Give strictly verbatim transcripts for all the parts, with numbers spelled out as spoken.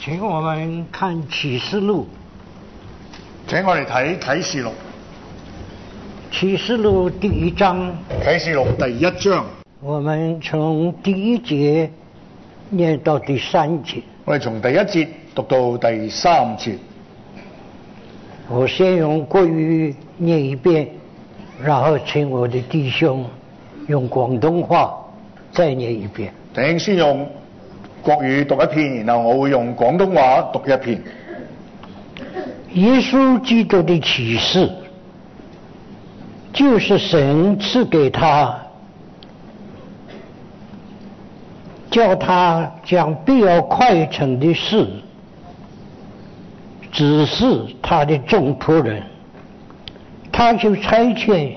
请我們看啟示錄。 請我哋睇啟示錄。 啟示錄第一章。 啟示錄第一章。 我們從第一節念到第三節。 我哋從第一節讀到第三節。 我先用國語念一遍，然後請我的弟兄用廣東話再念一遍。 弟兄先用國語讀一遍，然後我會用廣東話讀一遍。 耶穌基督的啟示，就是神賜給他，叫他將必要快成的事指示他的眾僕人，他就差遣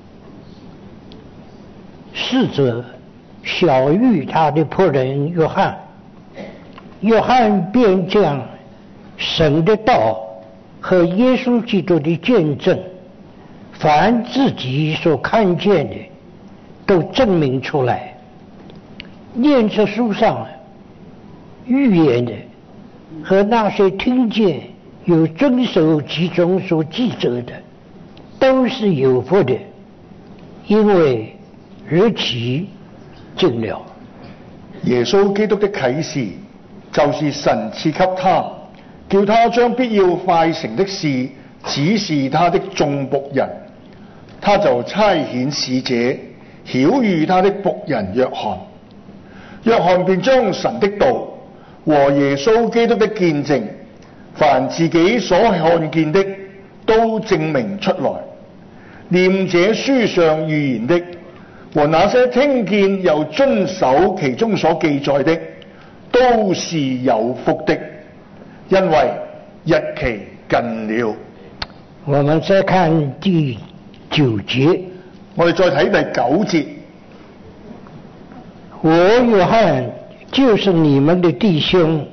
使者曉諭他的僕人約翰，約翰便將神的道和耶穌基督的見證，凡自己所看見的都證明出來，念着書上預言的和那些聽見有遵守其中所記着的，都是有福的，因為日期近了。 耶穌基督的啟示，就是神賜給他，叫他將必要快成的事指示他的眾僕人。他就差遣使者曉諭他的僕人約翰，約翰便將神的道和耶穌基督的見證，凡自己所看見的都證明出來。念這書上預言的和那些聽見又遵守其中所記載的，都是有福的，因為日期近了。 我們再看第九節， 我哋再睇第九節。 我約翰就是你們的弟兄，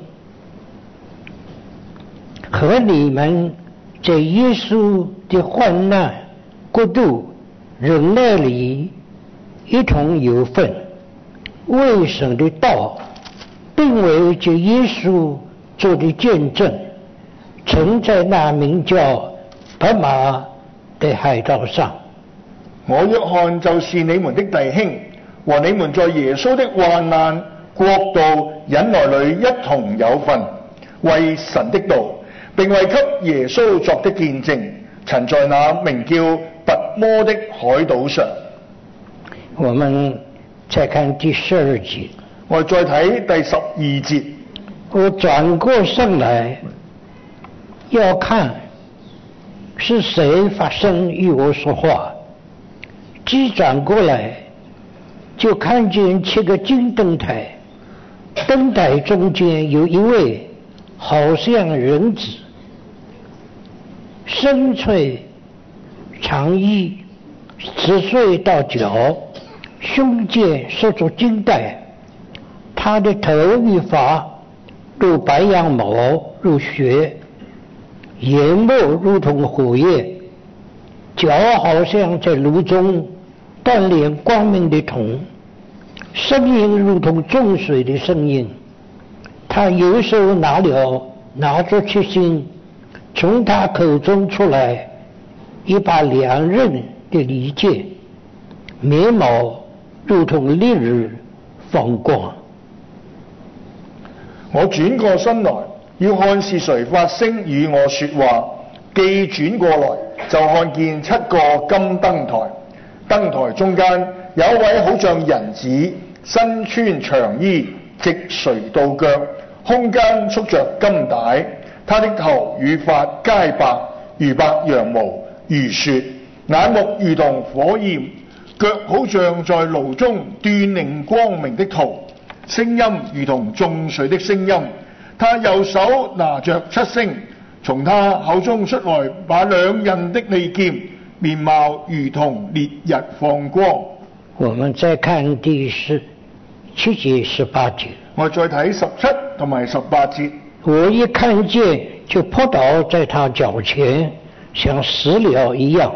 和你們在耶穌的患難、國度、忍耐裡一同有份，為神的道並為這耶穌做的見證，曾在那名叫伯馬的海島上。 我約翰就是你們的弟兄，和你們在耶穌的患難、國度、忍耐裡一同有份，為神的道並為給耶穌作的見證，曾在那名叫拔摩的海島上。 我們再看第十二節。 我再睇第十二節。 我轉過身來，要看是誰發聲與我說話。既轉過來，就看見七個金燈台，燈台中間有一位好像人子，身穿長衣，直垂到腳，胸間束着金帶，他的頭與髮如白羊毛，如雪，眼目如同火焰，腳好像在爐中鍛鍊光明的銅，聲音如同眾水的聲音。他右手拿了拿着七星，從他口中出來一把兩刃的利劍，眉毛如同烈日放光。 我轉過身來，要看是誰發聲與我說話。既轉過來，就看見七個金燈台，燈台中間有一位好像人子，身穿長衣，直垂到腳，胸間束着金帶。他的頭與髮皆白，如白羊毛，如雪，眼目如同火焰，腳好像在爐中鍛鍊光明的銅，聲音如同眾水的聲音。他右手拿着七星，從他口中出來把兩刃的利劍，面貌如同烈日放光。 我們再看第十七節、十八節。 我再睇十七同埋十八節。 我一看見就撲倒在他腳前，像死了一樣。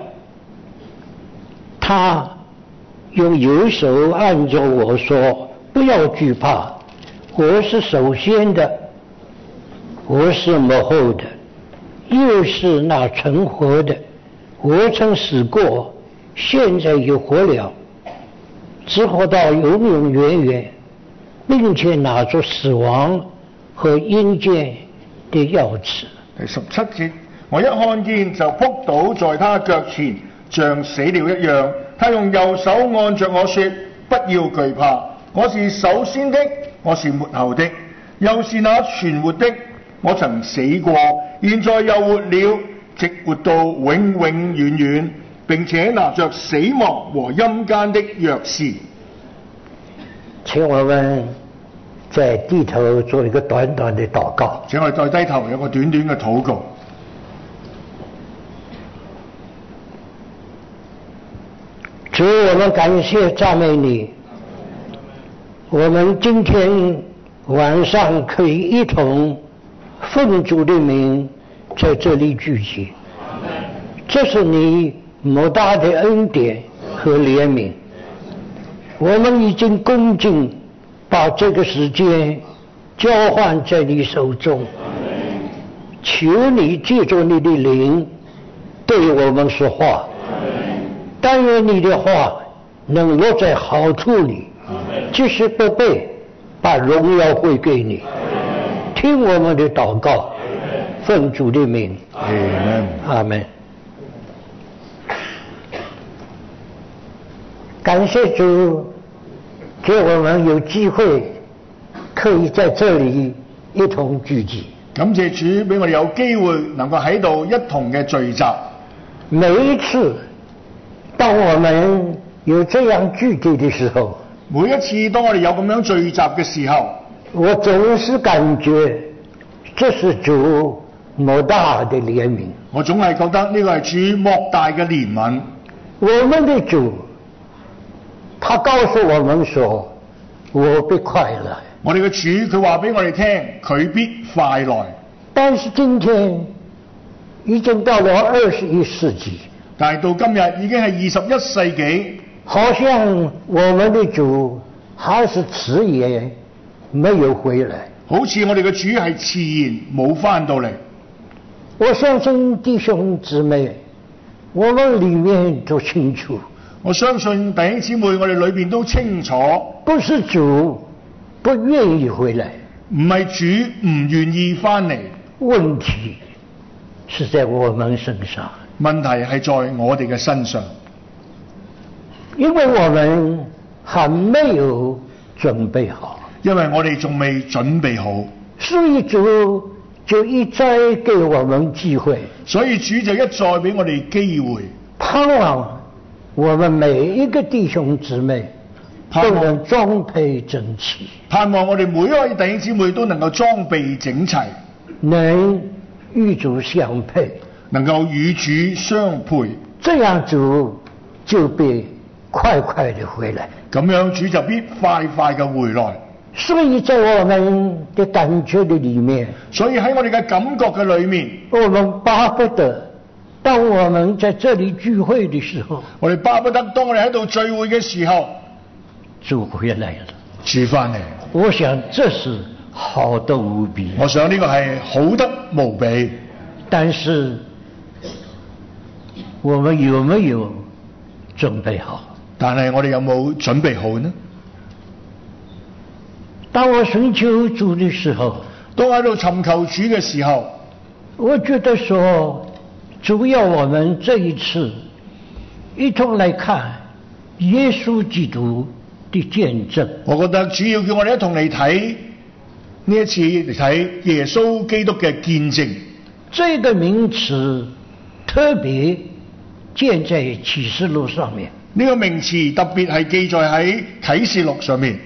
他用右手按着我說：不要懼怕，我是首先的， 我是幕后的，又是那存活的。我曾死过，现在又活了，直活到永永远远，并且拿住死亡和阴間的鑰匙。 第十七節，我一看見就仆倒在他腳前，像死了一樣。他用右手按着我說：不要懼怕，我是首先的，我是末後的，又是那存活的。我曾死過，現在又活了，直活到永永遠遠，並且拿着死亡和陰間的鑰匙。 請我們在低頭做一個短短的禱告。 請我哋再低頭有個短短嘅禱告。 主，我們感謝讚美你，我們今天晚上可以一同奉主的名在這裡聚集，這是你莫大的恩典和憐憫。我們已經恭敬把這個時間交換在你手中，求你借着你的靈對我們說話，但願你的話能落在好處裡，就是不背，把榮耀歸給你。聽我們的禱告，奉主的名，阿們。感謝主，給我們有機會可以在這裡一同聚集。 感謝主俾我哋有機會能夠喺度一同嘅聚集。 每一次當我們有這樣聚集的時候， 每一次當我哋有咁樣聚集嘅時候， 我總是感覺這是主莫大的憐憫。 我總係覺得呢個係主莫大嘅憐憫。 我們的主，他告訴我們說：我必快來。 我哋嘅主佢話俾我哋聽，佢必快來。 但是今天已經到了二十一世紀， 但係到今日已經係二十一世紀， 好像我們的主還是遲延沒有回來。 好似我哋嘅主係遲延冇返到嚟。 我相信弟兄姊妹，我們裡面都清楚。 我相信弟兄姊妹，我哋裏邊都清楚， 不是主不願意回來， 唔係主唔願意返嚟， 問題是在我們身上。 問題係在我哋嘅身上， 因為我們還沒有準備好， 因為我哋仲未準備好， 所以主就一再給我們機會， 所以主就一再俾我哋機會， 盼望我們每一個弟兄姊妹都能裝配整齊， 盼望我哋每一位弟兄姊妹都能夠裝備整齊， 能與主相配， 能夠與主相配， 這樣主就必快快地回來， 咁樣主就必快快嘅回來。 所以在我們的感覺的裡面， 所以喺我哋嘅感覺嘅裏面， 我們巴不得當我們在這裡聚會的時候， 我哋巴不得當我哋喺度聚會嘅時候， 主回來了， 主返嚟。 我想這是好得無比， 我想呢個係好得無比。 但是我們有沒有準備好？ 但係我哋有冇準備好呢？ 當我尋求主的時候， 當喺度尋求主嘅時候， 我覺得說主要我們這一次一同來看耶穌基督的見證。 我覺得主要叫我哋一同嚟睇呢一次嚟睇耶穌基督嘅見證。 這個名詞特別見在啟示錄上面。 呢個名詞特別係記載喺啟示錄上面。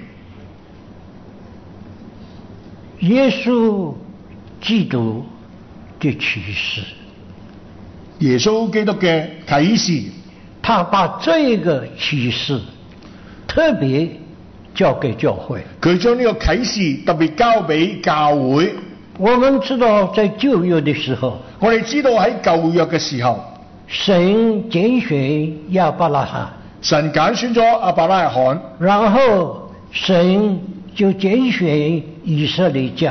耶穌基督的啟示， 耶穌基督嘅啟示， 他把這個啟示特別交給教會。 佢將呢個啟示特別交俾教會。 我們知道在舊約的時候， 我哋知道喺舊約嘅時候， 神揀選亞伯拉罕， 神揀選咗亞伯拉罕， 然後神就揀選以色列家，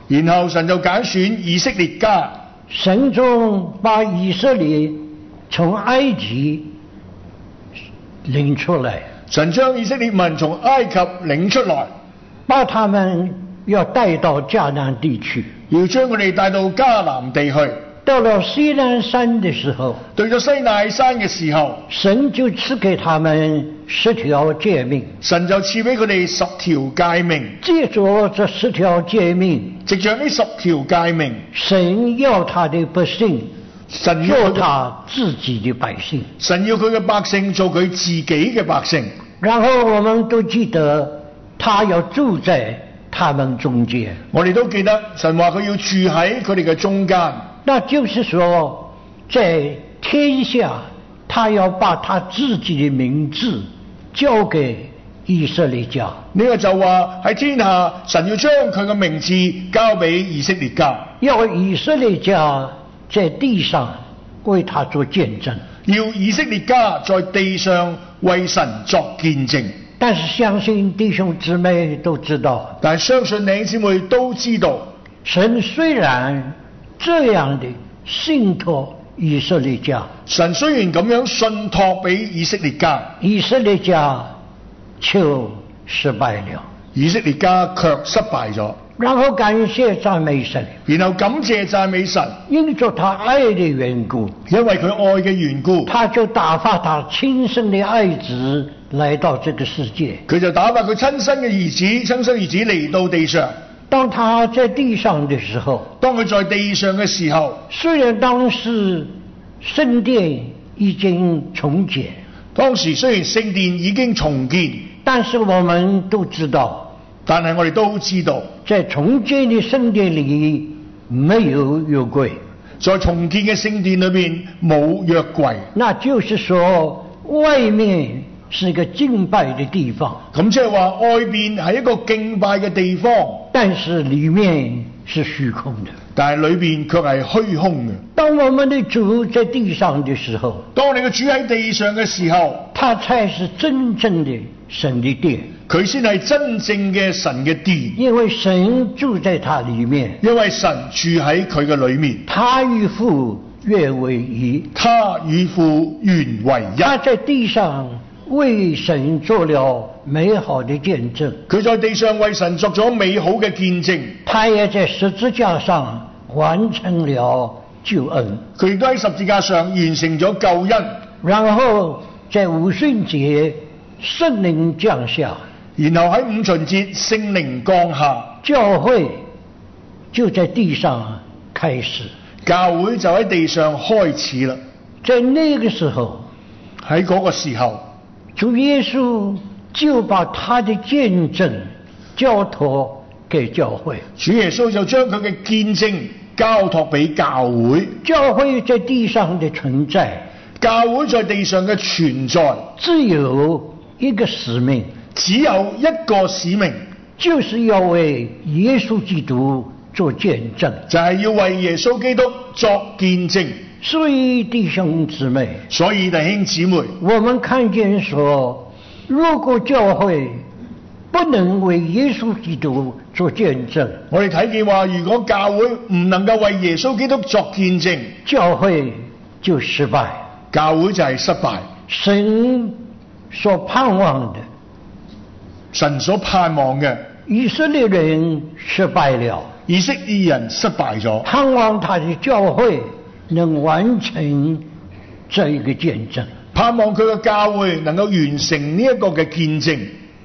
然後神就揀選以色列家， 神中把以色列從埃及領出來， 神將以色列民從埃及領出來， 把他們要帶到迦南地去。 要將佢哋帶到迦南地去。 到了西南山的時候， 對咗西奈山嘅時候， 神就賜給他們十條誡命， 神就賜俾佢哋十條誡命。 借着這十條誡命， 藉着呢十條誡命， 神要他的百姓神要做他自己的百姓。 神要佢嘅百姓做佢自己嘅百姓。 然後我們都記得，他要住在他們中間。 我哋都記得神話佢要住喺佢哋嘅中間。 那就是說，在天下，他要把他自己的名字交給以色列家。 呢個就話喺天下，神要將佢嘅名字交俾以色列家， 要以色列家在地上為他做見證。 要以色列家在地上為神作見證。 但是相信弟兄姊妹都知道， 但係相信弟兄姊妹都知道， 神雖然這樣的信託以色列家， 神雖然咁樣信託俾以色列家， 以色列家就失敗了， 以色列家卻失敗咗。 然後感謝讚美神， 然後感謝讚美神， 因着他愛的緣故， 因為佢愛嘅緣故， 他就打發他親生的愛子來到這個世界。 佢就打發佢親生嘅兒子，親生兒子嚟到地上。 當他在地上的時候， 當佢在地上嘅時候， 雖然當時聖殿已經重建， 當時雖然聖殿已經重建， 但是我們都知道， 但係我哋都知道， 在重建的聖殿裏沒有約櫃， 在重建嘅聖殿裏邊冇約櫃， 那就是說外面是一個敬拜的地方， 咁即係話外邊係一個敬拜嘅地方， 但是裏面是虛空的， 但係裏邊卻係虛空嘅。 當我們的主在地上的時候， 當你嘅主喺地上嘅時候， 他才是真正的神的殿， 佢先係真正嘅神嘅殿， 因為神住在他裏面， 因為神住喺佢嘅裏面， 他與父約為一， 他與父原為一。 他在地上為神做了美好的見證， 佢在地上為神作咗美好嘅見證， 他也在十字架上完成了救恩， 佢亦都喺十字架上完成咗救恩。 然後在五旬節聖靈降下， 然後喺五旬節聖靈降下， 教會就在地上開始， 教會就喺地上開始啦。 在那個時候， 喺嗰個時候， 主耶穌就把他的見證交託給教會， 主耶穌就將佢嘅見證交託俾教會。 教會在地上的存在， 教會在地上嘅存在， 只有一個使命， 只有一個使命， 就是要為耶穌基督做見證， 就係要為耶穌基督作見證。 所以弟兄姊妹， 所以弟兄姊妹， 我們看見說，如果教會不能為耶穌基督做見證， 我哋睇見話，如果教會唔能夠為耶穌基督作見證， 教會就失敗， 教會就係失敗。 神所盼望的， 神所盼望嘅， 以色列人失敗了， 以色列人失敗咗， 盼望他的教會能完成這一個見證， 盼望佢嘅教會能夠完成呢一個嘅見證。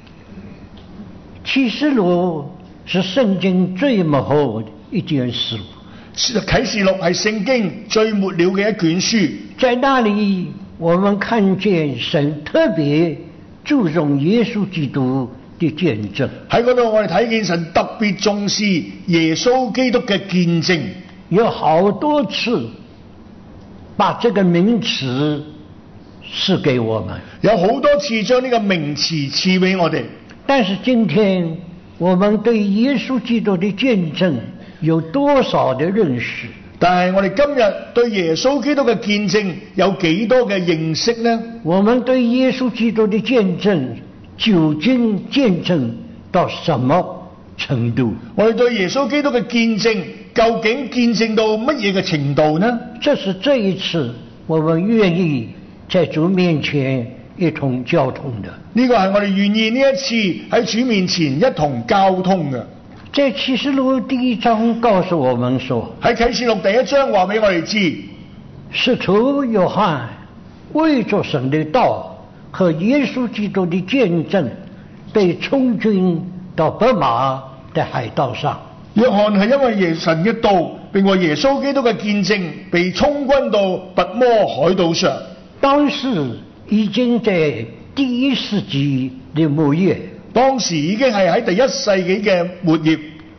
啟示錄是聖經最末後的一卷書， 啟示錄係聖經最末了嘅一卷書， 在那裡我們看見神特別注重耶穌基督的見證， 喺嗰度我哋睇見神特別重視耶穌基督嘅見證， 有好多次把這個名詞賜給我們， 有好多次將呢個名詞賜俾我哋。 但是今天我們對耶穌基督的見證有多少的認識？ 但係我哋今日對耶穌基督嘅見證有幾多嘅認識呢？ 我們對耶穌基督的見證究竟見證到什麼程度。 我哋對耶穌基督嘅見證，究竟見證到乜嘢嘅程度呢？ 這是這一次我們願意在主面前一同交通的。 呢個係我哋願意呢一次喺主面前一同交通嘅。 在啟示錄第一章告訴我們說， 喺啟示錄第一章話俾我哋知， 使徒約翰為着神的道和耶穌基督的見證，被充軍到伯馬的海島上。 約翰係因為耶神嘅道並為耶穌基督嘅見證，被充軍到拔摩海島上。 當時已經在第一世紀的末葉， 當時已經係喺第一世紀嘅末葉。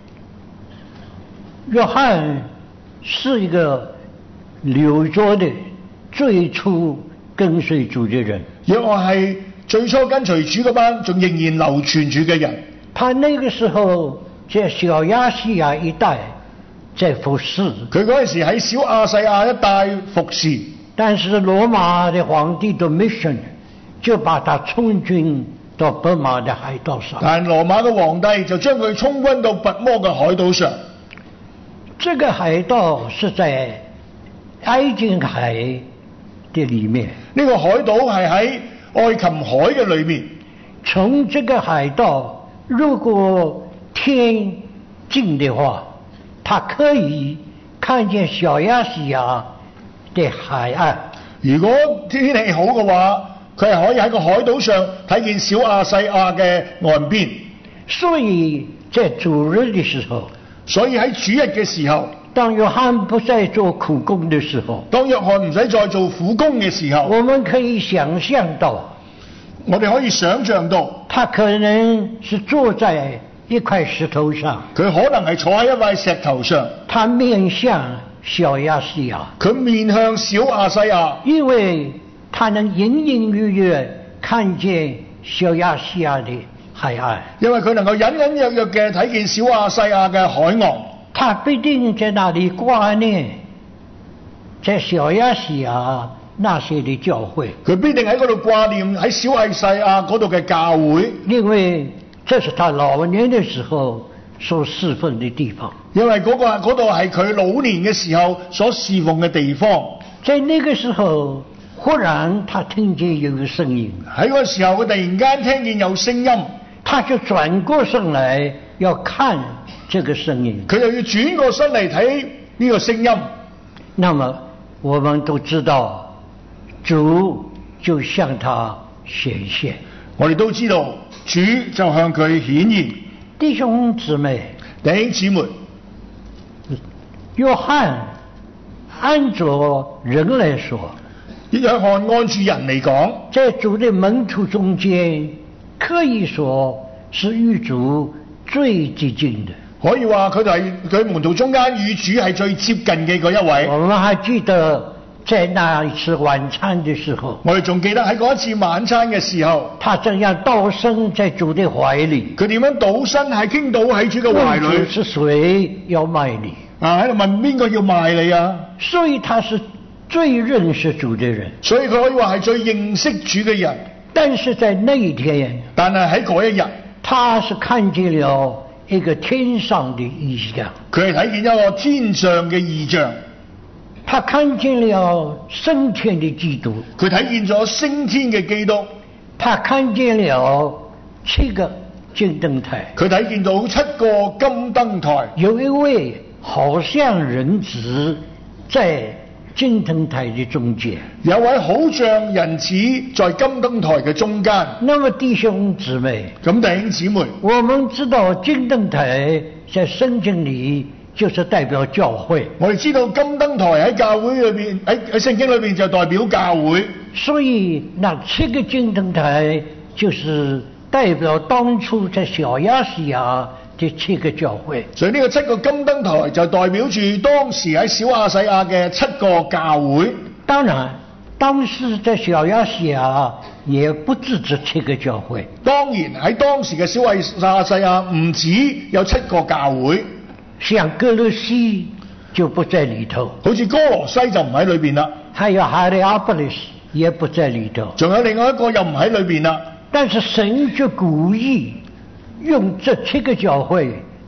約翰是一個留着的最初跟隨主的人。 約翰係最初跟隨主嗰班仲仍然流傳住嘅人。 他那個時候在小亞細亞一帶在服侍， 佢嗰陣時喺小亞細亞一帶服侍。 但是羅馬的皇帝的 mission 就把他充軍到伯馬的海島上。 但羅馬嘅皇帝就將佢充軍到拔摩嘅海島上。 這個海島是在愛琴海的裡面。 呢個海島係喺愛琴海嘅裏面。 從這個海島，如果天近的話，它可以看見小亞細亞的海岸。 如果天氣好嘅話，佢係可以喺個海島上睇見小亞細亞嘅岸邊。 所以在主日的時候， 所以喺主日嘅時候， 當約翰不再做苦工的時候， 當約翰唔使再做苦工嘅時候， 我們可以想象到， 我哋可以想象到， 他可能是坐在一塊石頭上， 佢可能係坐喺一塊石頭上， 他面向小亞細亞， 佢面向小亞細亞， 因為他能隱隱約約看見小亞細亞的海岸， 因為佢能夠隱隱約約嘅睇見小亞細亞嘅海岸。 他必定在那裡掛念在小亞細亞那些的教會， 佢必定喺嗰度掛念喺小亞細亞嗰度嘅教會， 因為這是他老年的時候所侍奉的地方。 因為嗰、那個嗰度係佢老年嘅時候所侍奉嘅地方。 在那個時候，忽然他聽見有個聲音， 喺嗰個時候佢突然間聽見有聲音， 他就轉過身來要看這個聲音， 佢就要轉過身嚟睇呢個聲音。 那麼我們都知道，主就向他顯現。 我哋都知道主就向佢顯現。 弟兄姊妹， 弟兄姊妹， 約翰按着人來說， 約翰按住人嚟講， 在主的門徒中間，可以說是與主最接近的。 可以話佢哋係佢門徒中間與主係最接近嘅嗰一位。 我們還記得在那一次晚餐的時候， 我哋仲記得喺嗰一次晚餐嘅時候， 他怎樣倒身在主的懷裏， 佢點樣倒身係傾倒喺主嘅懷裏。 問主是誰要賣你？ 啊，喺度問邊個要賣你啊？ 所以他是最認識主的人， 所以佢可以話係最認識主嘅人。 但是在那一天， 但係喺嗰一日， 他是看見了一個天上的異象， 佢係睇見一個天上嘅異象， 他看見了升天的基督， 佢睇見咗升天嘅基督， 他看見了七個金燈台， 佢睇見到七個金燈台， 有一位好像人子在金燈台的中間， 有位好像人子在金燈台嘅中間。 那麼弟兄姊妹， 咁弟兄姊妹， 我們知道金燈台在聖經裏就是代表教會， 我哋知道金燈台喺教會裏邊，喺喺聖經裏邊就代表教會， 所以那七個金燈台就是代表當初在小亞細亞的七個教會。 所以呢個七個金燈台就代表住當時喺小亞細亞嘅七個教會。 當然，當時在小亞細亞也不止這七個教會。 當然喺當時嘅小亞細亞唔止有七個教會， 像哥羅西就不在裏頭， 好似哥羅西就唔喺裏邊啦。 還有哈利阿波利斯也不在裏頭， 仲有另外一個又唔喺裏邊啦。 但是神就故意用這七個教會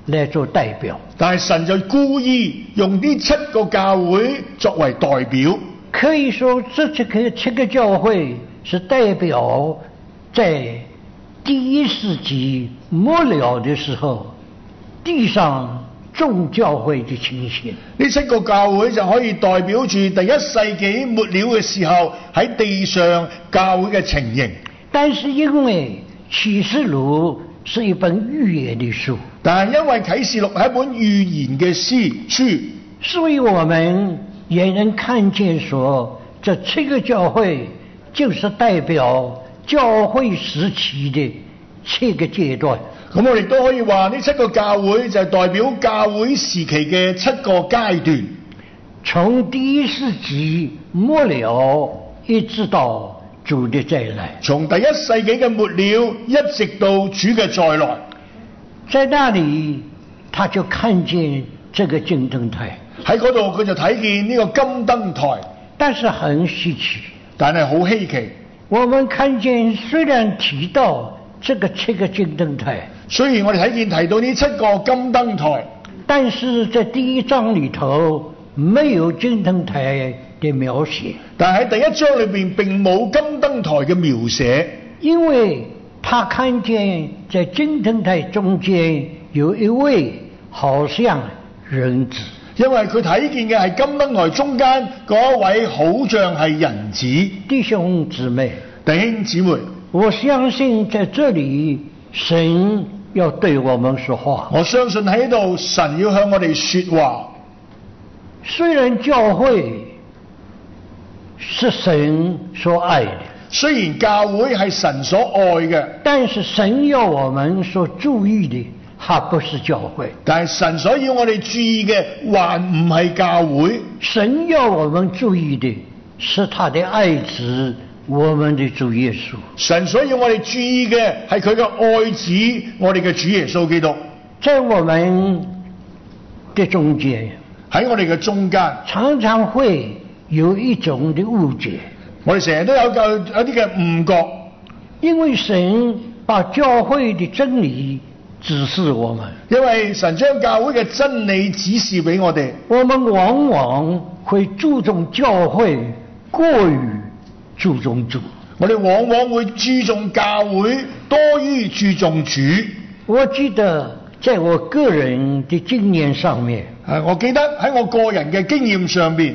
来做代表。 但係神就故意用呢七個教會作為代表。 可以說，這七個七個教會是代表在第一世紀末了的時候，地上眾教會的情形。 呢七個教會就可以代表住第一世紀末了嘅時候喺地上教會嘅情形。 但是因為啟示錄是一本預言的書， 但係因為啟示錄係一本預言嘅詩書， 所以我們也能看見說，這七個教會就是代表教會時期的七個階段。 咁我哋都可以話呢七個教會就係代表教會時期嘅七個階段， 從第一世紀末了一直到主的再來， 從第一世紀嘅末了一直到主嘅再來。 在那裡他就看見這個金燈台， 喺嗰度佢就睇見呢個金燈台， 但是很稀奇， 但係好稀奇。 我們看見雖然提到這個七個金燈台， 雖然我哋睇見提到呢七個金燈台， 但是在第一章裡頭沒有金燈台的描寫， 但係喺第一章裏邊並冇金燈台嘅描寫， 因為他看見在金燈台中間有一位好像人子， 因為佢睇見嘅係金燈台中間嗰一位好像係人子。 弟兄姊妹， 弟兄姊妹， 我相信在這裡神要對我們說話。 我相信喺度神要向我哋說話。 雖然教會是神所愛的， 雖然教會係神所愛嘅， 但是神要我們所注意的還不是教會， 但係神所要我哋注意嘅還唔係教會， 神要我們注意的是他的愛子，我們的主耶穌。 神所要我哋注意嘅係佢嘅愛子，我哋嘅主耶穌基督。 在我們的中間， 喺我哋嘅中間， 常常會有一種的誤解， 我哋成日都有個有啲嘅誤覺， 因為神把教會的真理指示我們， 因為神將教會嘅真理指示俾我哋， 我們往往會注重教會過於注重主， 我哋往往會注重教會多於注重主。 我記得在我個人的經驗上面， 啊，我記得喺我個人嘅經驗上邊，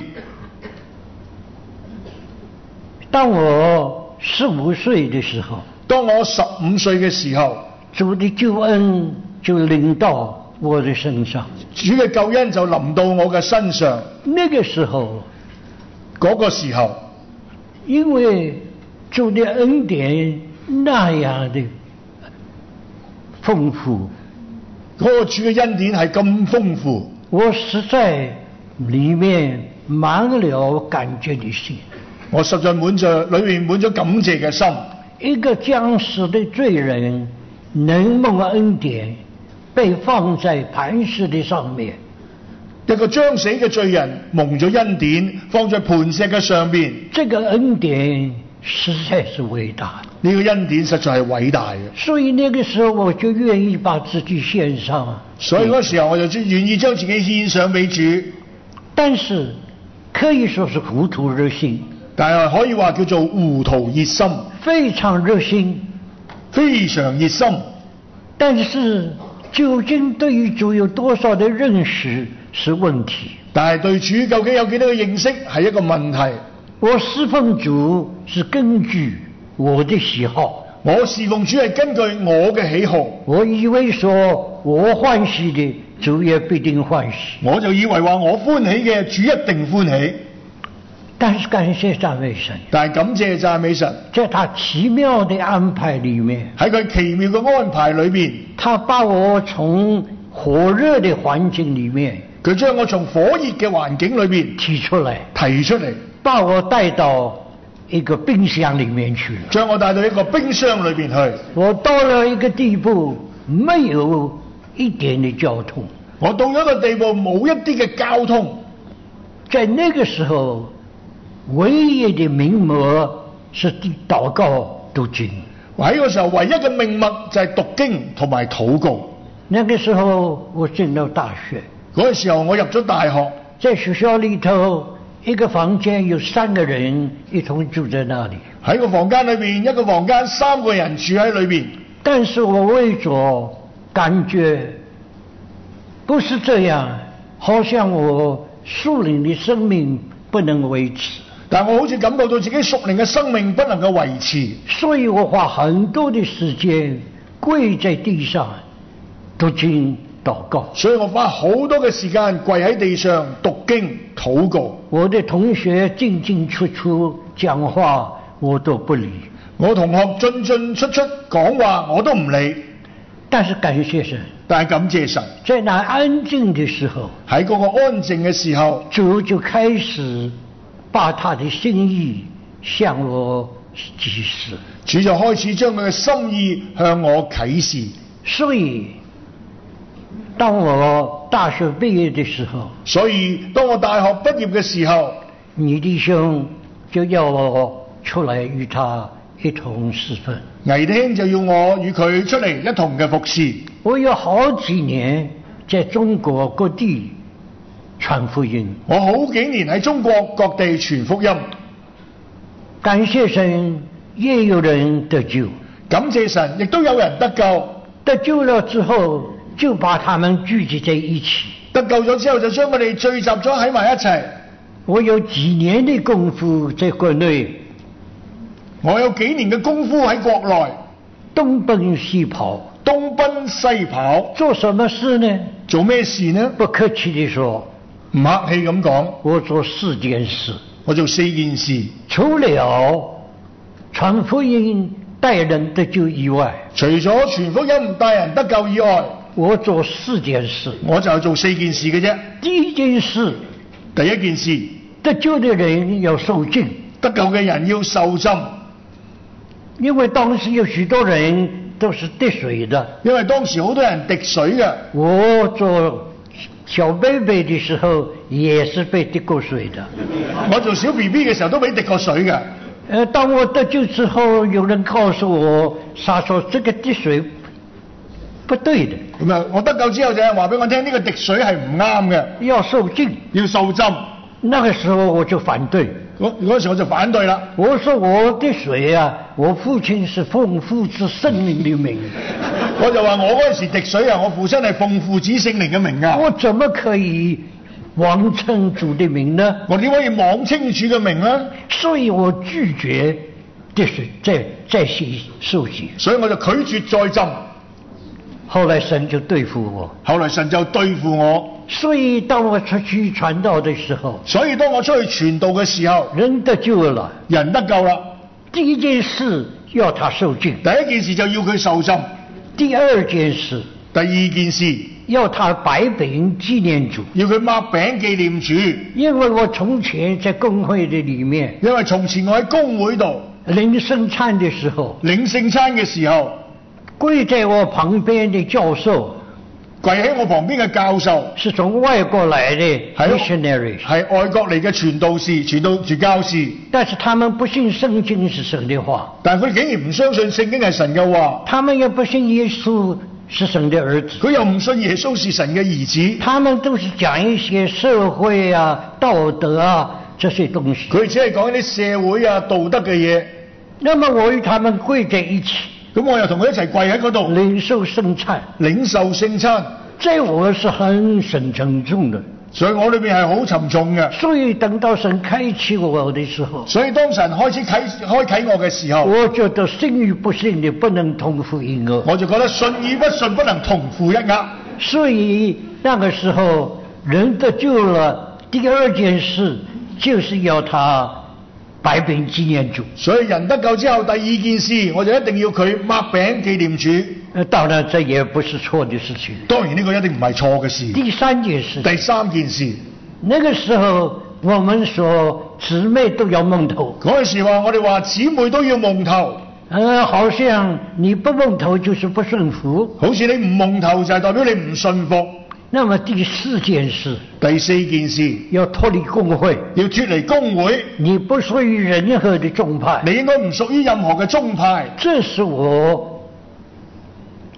當我十五歲的時候， 當我十五歲嘅時候， 主的救恩就臨到我的身上， 主嘅救恩就臨到我嘅身上。 那個時候， 嗰個時候， 因為主的恩典那樣的豐富， 嗰個主嘅恩典係咁豐富， 我實在裡面滿了感激的心， 我實在滿着裏面滿咗感謝嘅心。 一個將死的罪人能蒙恩典，被放在磐石的上面， 一個將死嘅罪人蒙咗恩典，放在磐石嘅上邊， 這個恩典實在是偉大的， 呢個恩典實在係偉大嘅。 所以那個時候我就願意把自己獻上， 所以嗰時候我就願意將自己獻上俾主。 但是可以說是糊塗熱心， 但係可以話叫做糊塗熱心， 非常熱心， 非常熱心。 但是究竟對於主有多少的認識是問題， 但係對主究竟有幾多嘅認識係一個問題。 我侍奉主是根據我的喜好， 我侍奉主係根據我嘅喜好。 我以為說我歡喜的主也必定歡喜， 我就以為話我歡喜嘅主一定歡喜。 但是感謝讚美神， 但係感謝讚美神， 在他奇妙的安排裡面， 喺佢奇妙嘅安排裏邊， 他把我從火熱的環境裡面， 佢將我從火熱嘅環境裏邊提出來， 提出嚟， 把我帶到一個冰箱裡面去， 將我帶到一個冰箱裏邊去。 我到了一個地步，沒有一點的交通， 我到咗一個地步，冇一啲嘅交通。 在那個時候，唯一的名目是禱告讀經。 喺嗰時候，唯一嘅命脈就係讀經同埋禱告。 那个時候我進到大學， 嗰個時候我入咗大學， 在學校裏頭一個房間有三個人一同住在那裡。 喺個房間裏邊，一個房間三個人住喺裏邊。 但是我為咗感覺不是這樣，好像我屬靈的生命不能維持。 但我好似感覺到自己屬靈嘅生命不能夠維持， 所以我花很多的時間跪在地上讀經禱告。 所以我花好多嘅時間跪喺地上讀經禱告。 我的同學進進出出講話我都不理， 我同學進進出出講話我都唔理。 但是感謝神， 但係感謝神， 在那安靜的時候， 喺嗰個安靜嘅時候， 主就開始把他的心意向我指示， 主就開始將佢嘅心意向我啟示。 所以當我大學畢業的時候， 所以當我大學畢業嘅時候， 倪弟兄就要我出來與他一同侍奉。 倪弟兄就要我與佢出嚟一同嘅服侍。 我有好幾年在中國各地傳福音， 我好幾年喺中國各地傳福音。 感謝神，也有人得救。 感謝神，亦都有人得救。 得救了之後，就把他們聚集在一起。 得救咗之後，就將佢哋聚集咗喺埋一齊。 我有幾年的功夫在國內， 我有幾年嘅功夫喺國內， 東奔西跑， 東奔西跑， 做什麼事呢？ 做咩事呢？ 不客氣地說， 唔客氣咁講， 我做四件事。 我做四件事， 除了傳福音帶人得救以外， 除咗傳福音帶人得救以外， 我做四件事。 我就係做四件事嘅啫。 第一件事， 第一件事， 得救的人要受浸， 得救嘅人要受浸， 因為當時有許多人都是滴水的。 因為當時好多人滴水嘅。 我做小 baby 的時候也是被滴過水的。 我做小 B B 嘅時候都俾滴過水嘅。 呃，當我得救之後，有人告訴我，他說這個滴水不對的。 咁啊，我得救之後就係話俾我聽，呢、這個滴水係唔啱嘅， 要受浸， 要受浸。 那個時候我就反對， 嗰嗰時我就反對啦。 我說我的水啊，我父親是奉父子聖靈的名。 我就話我嗰陣時滴水啊，我父親係奉父子聖靈嘅名啊。 我怎麼可以妄稱主的名呢？ 我點可以妄稱主嘅名呢？ 所以我拒絕滴水再再洗受洗。 所以我就拒絕再浸。 後來神就對付我， 後來神就對付我。 所以當我出去傳道的時候， 所以當我出去傳道嘅時候， 人得救了， 人得救啦。 第一件事要他受浸， 第一件事就要佢受浸。 第二件事， 第二件事要他擺餅紀念主， 要佢擘餅紀念主。 因為我從前在公會的裡面， 因為從前我喺公會度領聖餐的時候， 領聖餐嘅時候， 跪在我旁邊的教授， 跪喺我旁邊嘅教授是從外國來的 missionary， 係外國嚟嘅傳道士、傳道傳教士。 但是他們不信聖經是神的話， 但係佢竟然唔相信聖經係神嘅話， 他們也不信耶穌是神的兒子， 佢又唔信耶穌是神嘅兒子， 他們都是講一些社會啊、道德啊這些東西。 佢只係講一啲社會啊、道德嘅嘢。 那麼我與他們跪在一起， 咁我又同佢一齊跪喺嗰度領受聖餐， 領受聖餐。 在我是很深沉重的， 所以我裏面係好沉重嘅。 所以等到神開啟我的時候， 所以當神開始啟開啟我嘅時候， 我覺得信與不信的不能同負一軛， 我就覺得信與不信不能同負一軛。 所以那個時候人得救了，第二件事就是要他擺餅紀念主。 所以人得救之後，第二件事我就一定要佢擘餅紀念主。 呃，當然這也不是錯的事情。 當然呢個一定唔係錯嘅事。 第三件事， 第三件事， 那個時候我們說姊妹都要蒙頭。 嗰陣時話我哋話姊妹都要蒙頭。 呃，好像你不蒙頭就是不順服。 好似你唔蒙頭就係代表你唔順服。 那麼第四件事， 第四件事要脫離公會， 要脫離公會。 你不屬於任何的宗派， 你應該唔屬於任何嘅宗派。 這是我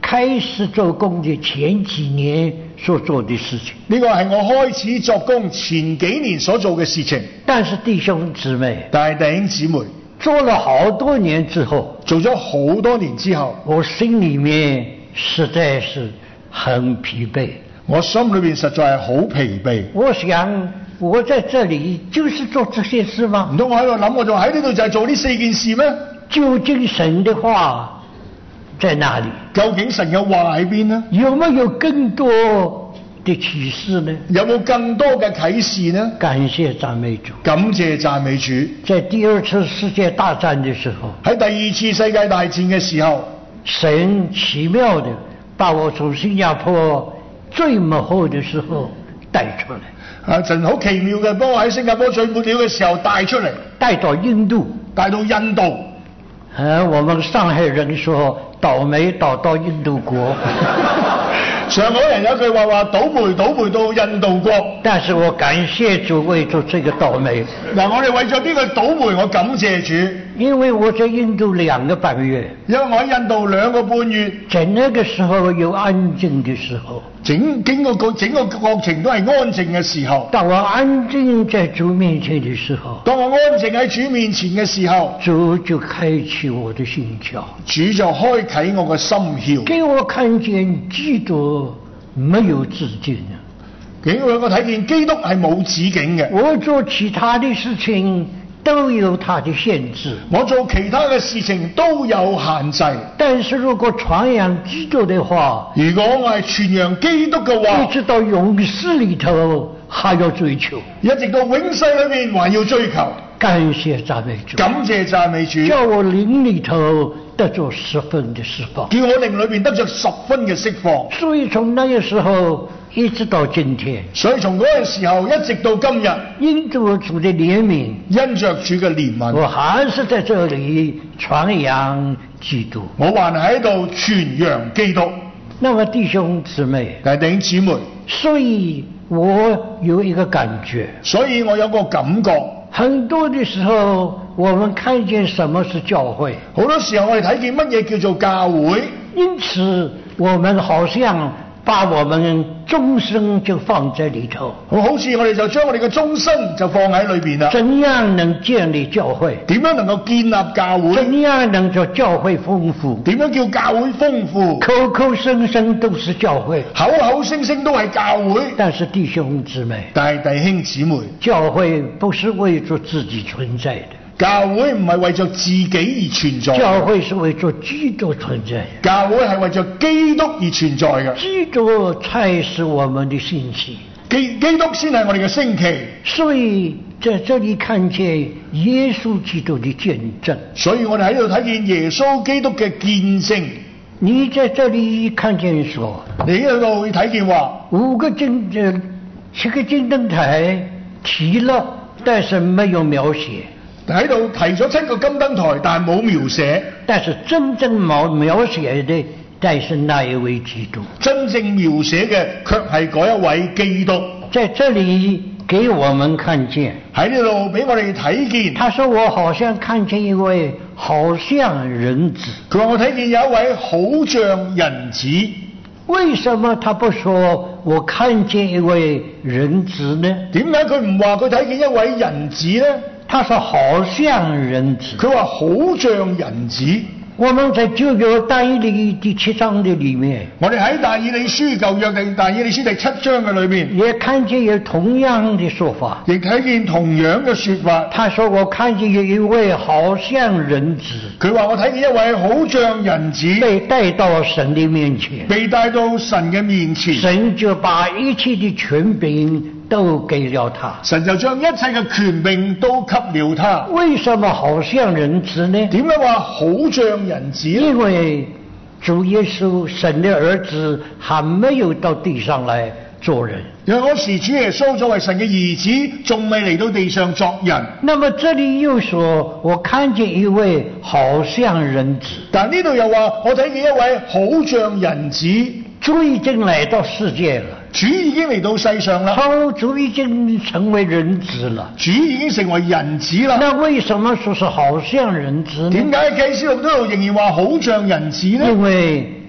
开始做工的前几年所做的事情。 呢個係我開始作工前幾年所做嘅事情。 但是弟兄姊妹， 但係弟兄姊妹， 做了好多年之後， 做咗好多年之後， 我心裡面實在是很疲憊。 我心裏面實在係好疲憊。 我想我在這裡就是做這些事嗎？ 唔通我喺度諗，我就喺呢度就係做呢四件事咩？ 究竟神的話在哪裡？ 究竟神嘅話喺邊呢？ 有沒有更多的啟示呢？ 有冇更多嘅啟示呢？ 感謝讚美主！ 感謝讚美主！ 在第二次世界大戰的時候， 喺第二次世界大戰嘅時候， 神奇妙的把我從新加坡最末後的時候帶出來。 啊，神好奇妙嘅，幫我喺新加坡最末了嘅時候帶出嚟， 帶到印度， 帶到印度。 啊，我們上海人說倒霉倒到印度國。 上海人有句話話倒霉倒霉到印度國。 但是我感謝主為咗這個倒霉。 嗱，我哋為咗呢個倒霉，我感謝主。 因為我在印度兩個半月。 因為我喺印度兩個半月。 在那個時候有安靜的時候。 整經過個整個過程都係安靜嘅時候。 當我安靜在主面前的時候。 當我安靜喺主面前嘅時候。 主就開啟我的心竅。 主就開啟我嘅心竅。 給我看見基督沒有止境啊！ 給我我睇見基督係冇止境嘅。 我做其他的事情都有它的限制。 我做其他嘅事情都有限制。 但是如果傳揚基督的話， 如果我係傳揚基督嘅話， 一直到永世裏頭還要追求， 一直到永世裏面還要追求。 感謝讚美主， 感謝讚美主， 叫我靈裏頭得着十分的釋放， 叫我靈裏面得着十分嘅釋放。 所以從那個時候一直到今天， 所以從嗰個時候一直到今日， 因着主的憐憫， 因着主嘅憐憫， 我還是在這裏傳揚基督， 我還喺度傳揚基督。 那麼弟兄姊妹， 弟兄姊妹， 所以我有一個感覺， 所以我有個感覺。 很多的時候，我們看見什麼是教會， 好多時候我哋睇見乜嘢叫做教會， 因此我們好像把我們終生就放在裏頭， 好似我哋就將我哋嘅終生就放喺裏邊啦。 怎樣能建立教會？ 點樣能夠建立教會？ 怎樣能叫教會豐富？ 點樣叫教會豐富？ 口口聲聲都是教會， 口口聲聲都係教會。 但是弟兄姊妹， 但係弟兄姊妹， 教會不是為咗自己存在的。 教會唔係為咗自己而存在， 教會是為咗基督存在。 教會係為咗基督而存在嘅， 基督才是我們的興起， 基基督先係我哋嘅升旗。 所以在這裡看見耶穌基督的見證， 所以我哋喺度睇見耶穌基督嘅見證。 你在這裡看見說， 你喺度會睇見話五個金燈，七個金燈台提了，但是沒有描寫。 喺度提咗七個金燈台，但冇描寫。 但是真正描描寫的，但是那一位基督。 真正描寫嘅，卻係嗰一位基督。 在這裡給我們看見， 喺呢度俾我哋睇見。 他說我好像看見一位好像人子。 佢話我睇見有一位好像人子。 為什麼他不說我看見一位人子呢？ 點解佢唔話佢睇見一位人子呢？ 他說好像人子， 佢話好像人子。 我們在舊約但以理第七章的裡面， 我哋喺但以理書舊約定但以理書第七章嘅裏面， 也看見有同樣的說法， 亦睇見同樣嘅說法。 他說我看見有一位好像人子， 佢話我睇見一位好像人子被帶到神的面前， 被帶到神嘅面前， 神就把一切的權柄都給了他， 神就將一切嘅權柄都給了他。 為什麼好像人子呢？ 點解話好像人子呢？ 因為主耶穌神的兒子還沒有到地上來做人， 因為嗰時主耶穌作為神嘅兒子，仲未嚟到地上作人。 那麼這裡又說我看見一位好像人子， 但呢度又話我睇見一位好像人子， 主已經來到世界了， 主已經嚟到世上啦， 主已經成為人子了， 主已經成為人子啦。 那為什麼說是好像人子呢？ 點解啟示錄都仍然話好像人子呢？ 因為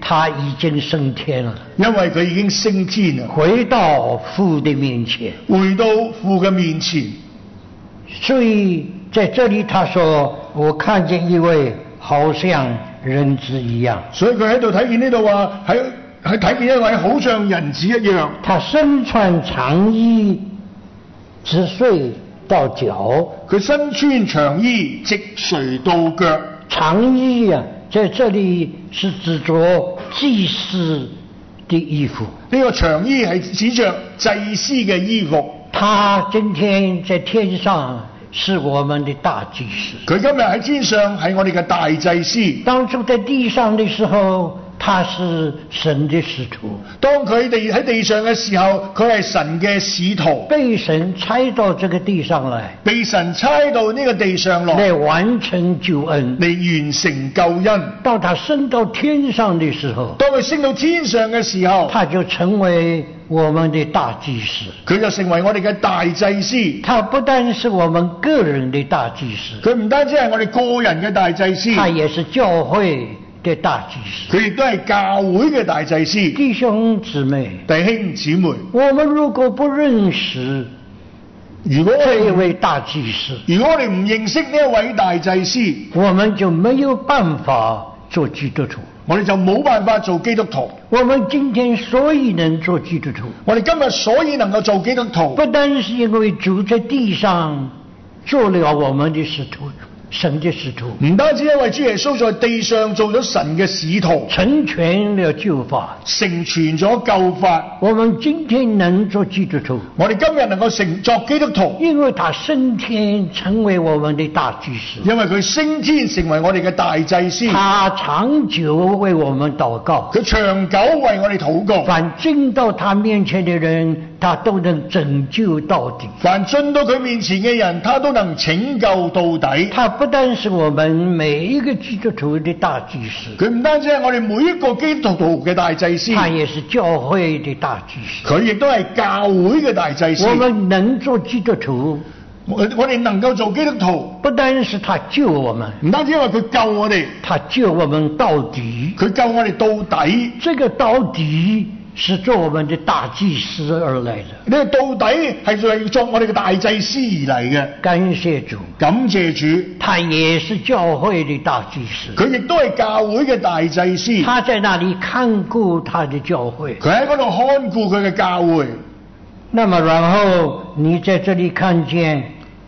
他已经升天了， 因為佢已經升天啦， 回到父的面前。 回到父嘅面前。 所以在這裡他說，我看見一位好像人子一樣。 所以佢喺度睇見呢度話，喺喺睇見一位好像人子一樣。 他身穿長衣，直垂到腳。 佢身穿長衣，直垂到腳。 長衣啊，在這裡是指着祭司的衣服。 呢個長衣係指着祭司嘅衣服。 他今天在天上是我們的大祭司。 佢今日喺天上係我哋嘅大祭司。 當初在地上的時候，他是神的使徒。 當佢哋喺地上嘅時候，佢係神嘅使徒， 被神差到這個地上來， 被神差到呢個地上來， 來完成救恩， 嚟完成救恩。 到他升到天上的時候， 當佢升到天上嘅時候， 他就成為我們的大祭司。 佢就成為我哋嘅大祭司。 他不單是我們個人的大祭司， 佢唔單止係我哋個人嘅大祭司， 他也是教會嘅大祭司。 佢亦都係教會嘅大祭司。 弟兄姊妹， 弟兄姊妹， 我們如果不認識如果這一位大祭司， 如果我哋唔認識呢一位大祭司， 我們就沒有辦法做基督徒。 我哋就冇辦法做基督徒。 我們今天所以能做基督徒， 我哋今日所以能夠做基督徒， 不單是因為主在地上做了我們的使徒，神的使徒， 唔單止因為主耶穌在地上做咗神嘅使徒， 成全了救法， 成全咗救法。 我們今天能做基督徒， 我哋今日能夠成作基督徒， 因為他升天成為我們的大祭司， 因為佢升天成為我哋嘅大祭司， 他長久為我們禱告， 佢長久為我哋禱告， 凡進到他面前的人，他都能拯救到底。 凡進到佢面前嘅人，他都能拯救到底。 他不單是我們每一個基督徒的大祭司， 佢唔單止係我哋每一個基督徒嘅大祭司， 他也是教會的大祭司。 佢亦都係教會嘅大祭司。 我們能做基督徒， 我我哋能夠做基督徒， 不單是他救我們， 唔單止因為佢救我哋， 他救我們到底。 佢救我哋到底。 這個到底是做我們的大祭司而來的。 呢個到底係為作我哋嘅大祭司而嚟嘅。 感謝主， 感謝主， 他也是教會的大祭司。 佢亦都係教會嘅大祭司。 他在那裡看顧他的教會， 佢喺嗰度看顧佢嘅教會。 那麼然後你在這裡看見，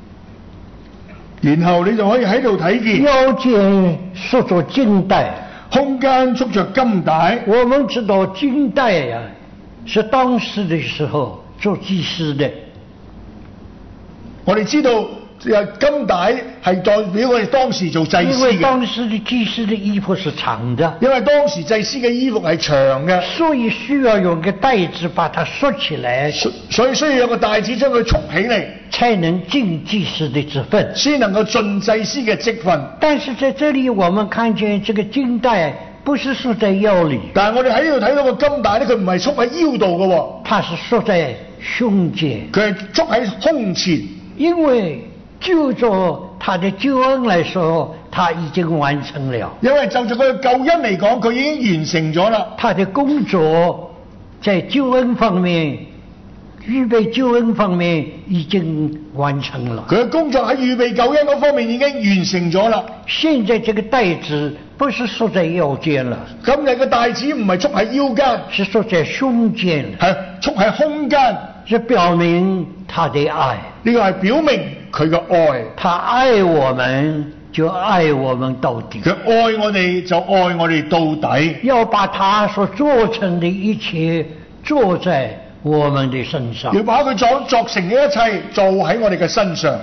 然後你就可以喺度睇見腰間束着金帶， 空間束着金帶。 我們知道金帶呀、啊，是當時的時候做祭司的。 我哋知道金帶係代表我哋當時做祭因司嘅， 為當時的祭司的衣服是長的， 因為當時祭司嘅衣服係長嘅， 所以需要用個帶子把它束起來， 所以需要有個帶子將佢束起嚟， 才能盡祭司的職分， 先能夠盡祭司嘅職分。 但是在這裡我們看見這個金帶不是束在腰裡， 但係我哋喺呢度睇到個金帶咧，佢唔係束喺腰度嘅， 它是束在胸間， 佢係束喺胸前。 因為就着他的救恩來說，他已經完成了。 因為就着佢嘅救恩嚟講，佢已經完成咗啦。 他的工作在救恩方面，預備救恩方面已經完成了。 佢嘅工作喺預備救恩嗰方面已經完成咗啦。 現在這個帶子不是束在腰間了， 今日嘅帶子唔係束喺腰間， 是束在胸間， 係束喺胸間。 這表明他的愛， 呢個係表明佢嘅愛。 他愛我們就愛我們到底， 佢愛我哋就愛我哋到底， 要把他所做成的一切做在我們的身上， 要把佢所作成嘅一切做喺我哋嘅身上。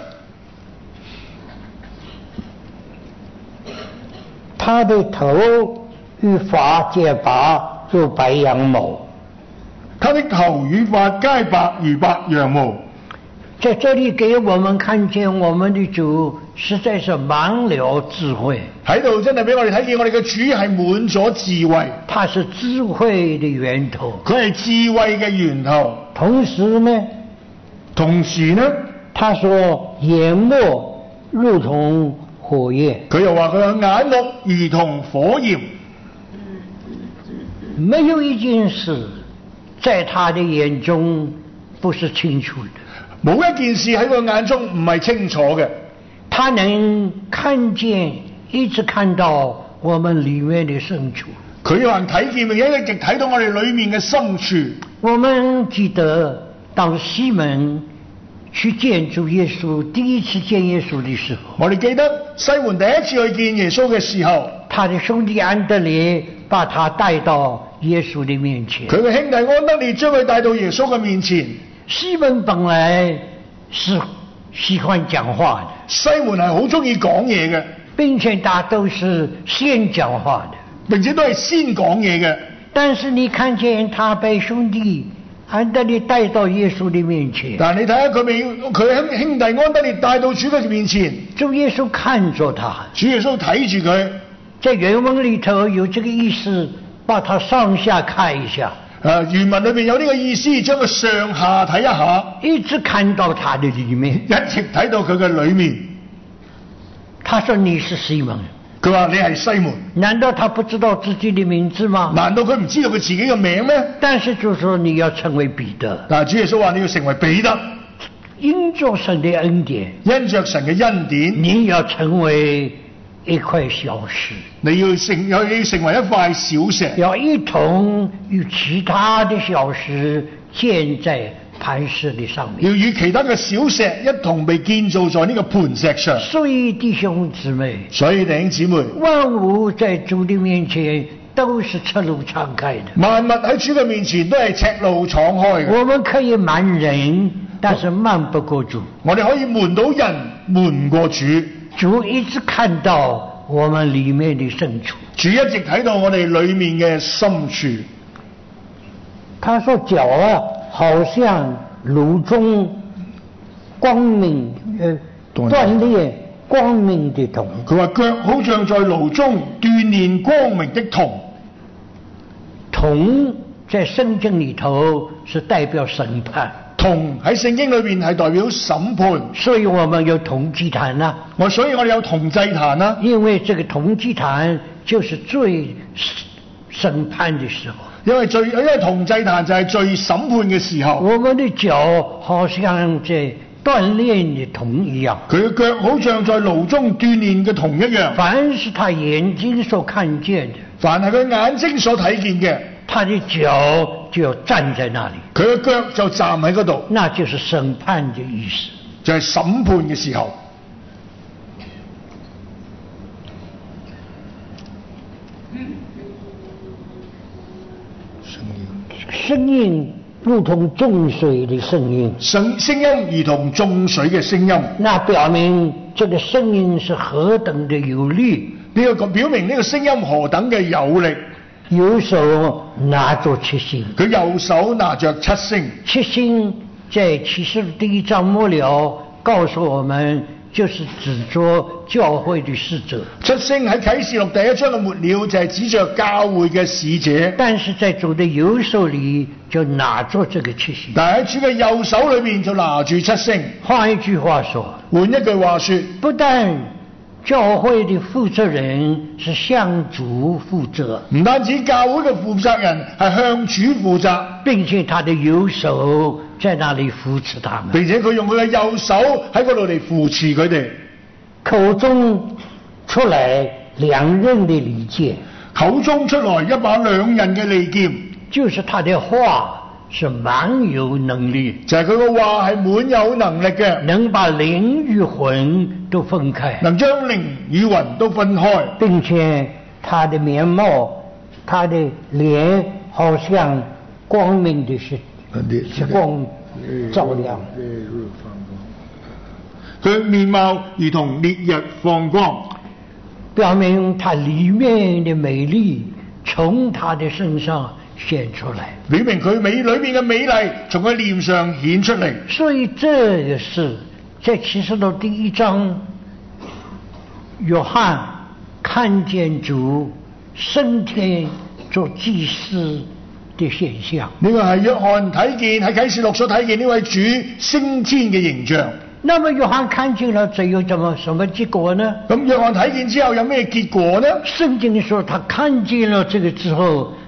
他的頭與髮皆白如白羊毛， 他的頭與髮皆白如白羊毛。 在這裡給我們看見我們的主實在是滿了智慧， 喺度真係俾我哋睇見我哋嘅主係滿咗智慧， 他是智慧的源頭， 佢係智慧嘅源頭。 同時呢， 同時呢， 他說眼目如同火焰， 佢又話佢嘅眼目如同火焰。 没有一件事在他的眼中不是清楚的。 冇一件事喺佢眼中唔係清楚嘅。 他能看見，一直看到我們裏面的深處。 佢有人睇見，並且一直睇到我哋裏面嘅深處。 我們記得當西門去見主耶穌，第一次見耶穌的時候， 我哋記得西門第一次去見耶穌嘅時候， 他的兄弟安德烈把他帶到耶穌的面前。 佢嘅兄弟安德烈將佢帶到耶穌嘅面前。 西門本來是喜歡講話的， 西門係好中意講嘢嘅， 並且他都是先講話的， 並且都係先講嘢嘅。 但是你看見他被兄弟安德烈帶到耶穌的面前， 但係你睇下佢被佢兄兄弟安德烈帶到主嘅面前， 主耶穌看着他， 主耶穌睇住佢。 在原文裏頭有這個意思，把他上下看一下。 啊，原文裏邊有呢個意思，將佢上下睇一下， 一直看到他的裏面， 一直睇到佢嘅裏面。 他說你是西門， 佢話你係西門。 難道他不知道自己的名字嗎？ 難道佢唔知道佢自己嘅名咩？ 但是就說你要成為彼得。 但係主耶穌話你要成為彼得， 因着神的恩典， 因着神嘅恩典， 你要成為一塊小石， 你要成要成為一塊小石， 要一同與其他的小石建在磐石的上面， 要與其他嘅小石一同被建造在呢個磐石上。 所以弟兄姊妹， 所以弟兄姊妹， 萬物在主的面前都是赤露敞開的， 萬物喺主嘅面前都係赤露敞開嘅。 我們可以瞞人，但是瞞不過主。 我哋可以瞞到人，瞞過主。 主一直看到我們裏面的深處， 主一直睇到我哋裏面嘅深處。 他說腳啊，好像爐中光明呃鍛煉光明的銅。 佢話腳好像在爐中鍛煉光明的銅。 銅在聖經裏頭是代表審判。 銅喺聖經裏邊係代表審判， 所以我們有銅祭壇啦。 我所以我哋有銅祭壇啦。因為這個銅祭壇就是最審判的時候。 因為最因為銅祭壇就係最審判嘅時候。 我們的腳好像在鍛煉的銅一樣， 佢嘅腳好像在爐中鍛煉嘅銅一樣。 凡是他眼睛所看見的， 凡係佢眼睛所睇見嘅， 他的腳就站在那裏， 佢嘅腳就站喺嗰度， 那就是審判的意思， 就係審判嘅時候。 聲音如同眾水的聲音， 聲聲音如同眾水嘅聲音， 那表明這個聲音是何等的有力。 呢個表明呢個聲音何等嘅有力。 右手拿着七星， 佢右手拿着七星。 七星在啟示錄第一章末了告訴我們，就是指着教會的使者。 七星喺啟示錄第一章嘅末了就係指着教會嘅使者。 但是在主的右手裏就拿着這個七星。 但係喺主嘅右手裏面就拿住七星。 換一句話說， 換一句話說， 不但教會的負責人是向主負責， 唔單止教會嘅負責人係向主負責， 並且他的右手在那裏扶持他們， 並且佢用佢嘅右手喺嗰度嚟扶持佢哋。 口中出來兩刃的利劍， 口中出來一把兩刃嘅利劍， 就是他的話是滿有能力， 就係佢嘅話係滿有能力嘅， 能把靈與魂都分開， 能將靈與魂都分開， 並且他的面貌，他的臉好像光明的是是光照亮， 佢面貌如同烈日放光， 表明他裏面的美麗從他的身上顯出來， 表明佢美裏面嘅美麗從佢臉上顯出嚟。 所以這個是在啟示錄第一章，約翰看見主升天做祭司的現象。 呢個係約翰睇見喺啟示錄所睇見呢位主升天嘅形象。 那麼約翰看見了，這有什麼什麼結果呢？ 咁約翰睇見之後有咩結果呢？ 聖經說他看見了這個之後，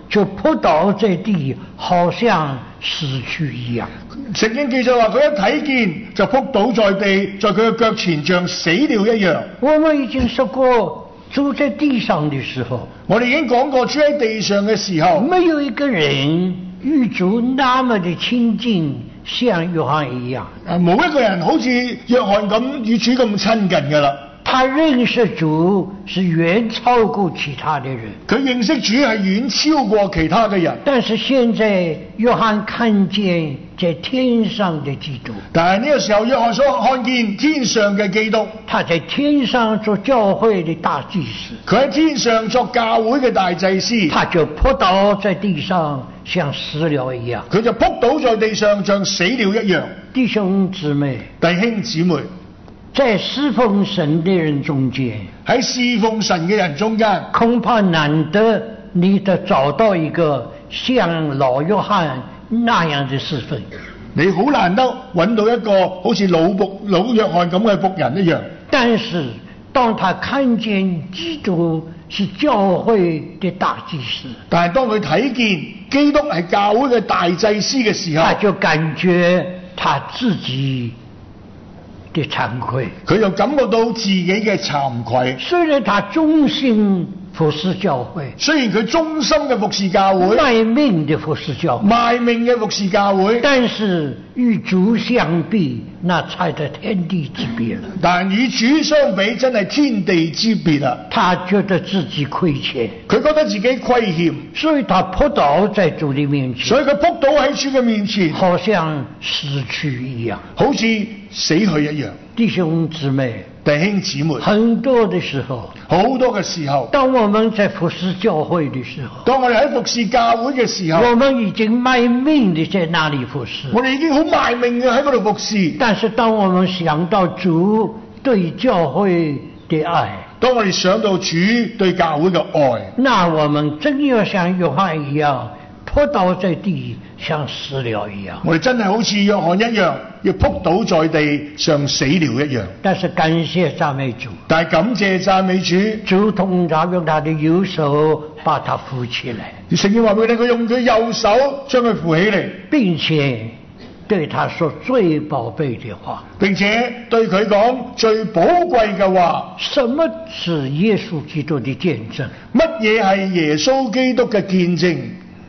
就扑倒在地，好像死去一樣。 聖經記載話佢一睇見就撲倒在地，在佢嘅腳前像死了一樣。 我們已經說過，主在地上的時候， 我哋已經講過，主喺地上嘅時候， 沒有一個人與主那麼的親近，像約翰一樣。 啊，冇一個人好似約翰咁與主咁親近㗎啦。 他認識主是遠超過其他的人， 佢認識主係遠超過其他嘅人。 但是現在約翰看見在天上的基督， 但係呢個時候，約翰所看見天上嘅基督， 他在天上做教會的大祭司， 佢喺天上作教會嘅大祭司， 他就撲倒在地上像死了一樣， 佢就撲倒在地上像死了一樣。 弟兄姊妹， 弟兄姊妹， 在侍奉神的人中間， 喺侍奉神嘅人中間， 恐怕難得你得找到一個像老約翰那樣的侍奉。 你好難得揾到一個好似老僕老約翰咁嘅僕人一樣。 但是當他看見基督是教會的大祭司， 但係當佢睇見基督係教會嘅大祭司嘅時候， 他就感覺他自己的慚愧， 佢就感覺到自己嘅慚愧。 雖然他忠心服侍教會， 雖然佢忠心嘅服侍教會， 賣命的服侍教會， 賣命嘅服侍教會， 但是與主相比，那差得天地之別了。 但與主相比，真係天地之別啊！ 他覺得自己虧欠， 佢覺得自己虧欠， 所以他撲倒在主的面前， 所以佢撲倒喺主嘅面前， 好像死去一樣， 好似死去一樣。 弟兄姊妹， 弟兄姊妹， 很多的時候， 好多嘅時候， 當我們在服侍教會的時候， 當我哋喺服侍教會嘅時候， 我們已經賣命的在那裡服侍， 我哋已經好賣命嘅喺嗰度服侍。 但是當我們想到主對教會的愛， 當我哋想到主對教會嘅愛， 那我們真要像約翰一樣撲倒在地，像死了一樣。 我哋真係好似約翰一樣，要撲倒在地，像死了一樣。 但是感謝讚美主， 但係感謝讚美主， 主通常用他的右手把他扶起來， 聖經話俾你聽，佢用佢右手將佢扶起嚟， 並且對他說最寶貝的話， 並且對佢講最寶貴嘅話。 什麼是耶穌基督的見證？ 乜嘢係耶穌基督嘅見證？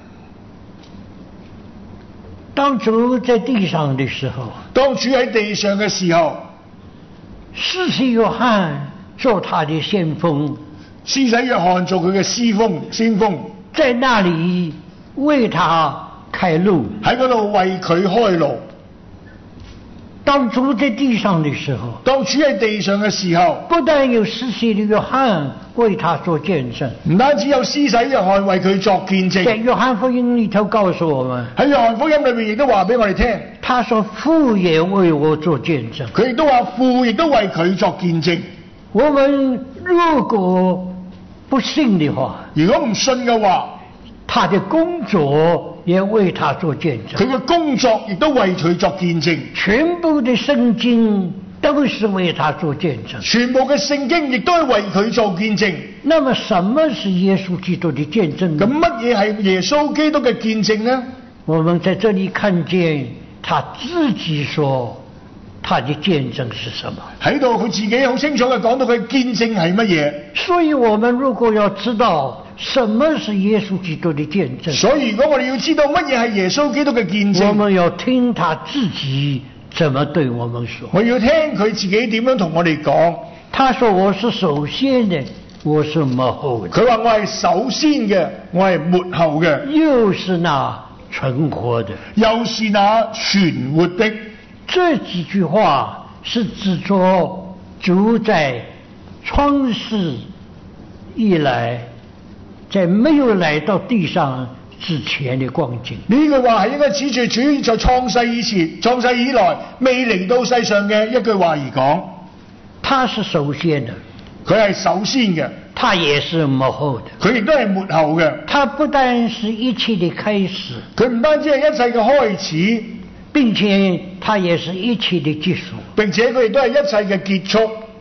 當主在地上的時候， 當主喺地上嘅時候， 施洗約翰做他的先鋒， 施洗約翰做佢嘅師風先鋒， 在那裡為他開路， 喺嗰度為佢開路。 當主在地上的時候， 當主喺地上嘅時候， 不但有施洗的約翰為他做見證， 唔單止有施洗約翰為佢作見證， 在約翰福音裡頭告訴我們， 喺約翰福音裏面亦都話俾我哋聽， 他說父也為我做見證， 佢亦都話父亦都為佢作見證。 我們如果不信的話， 如果唔信嘅話， 他的工作也為他做見證， 佢嘅工作亦都為佢作見證， 全部的聖經都是為他做見證， 全部嘅聖經亦都係為佢做見證。 那麼什麼是耶穌基督的見證呢？ 咁乜嘢係耶穌基督嘅見證呢？ 我們在這裡看見他自己說他的見證是什麼， 喺度佢自己好清楚嘅講到佢見證係乜嘢。 所以我們如果要知道什麼是耶穌基督的見證， 所以如果我哋要知道乜嘢係耶穌基督嘅見證， 我們要聽他自己怎麼對我們說。 我要聽佢自己點樣同我哋講。 他說我是首先的，我是末後的。 佢話我係首先嘅，我係末後嘅， 又是那存活的， 又是那存活的。 這幾句話是指着主在創世以來，在沒有來到地上之前的光景。 呢句話係應該指住主在創世以前、創世以來未嚟到世上嘅一句話而講。 他是首先的， 佢係首先嘅， 他也是末後的。 佢亦都係末後嘅。 他不但是一切的開始， 佢唔單止係一切嘅開始， 並且他也是一切的結束。 並且佢亦都係一切嘅結束。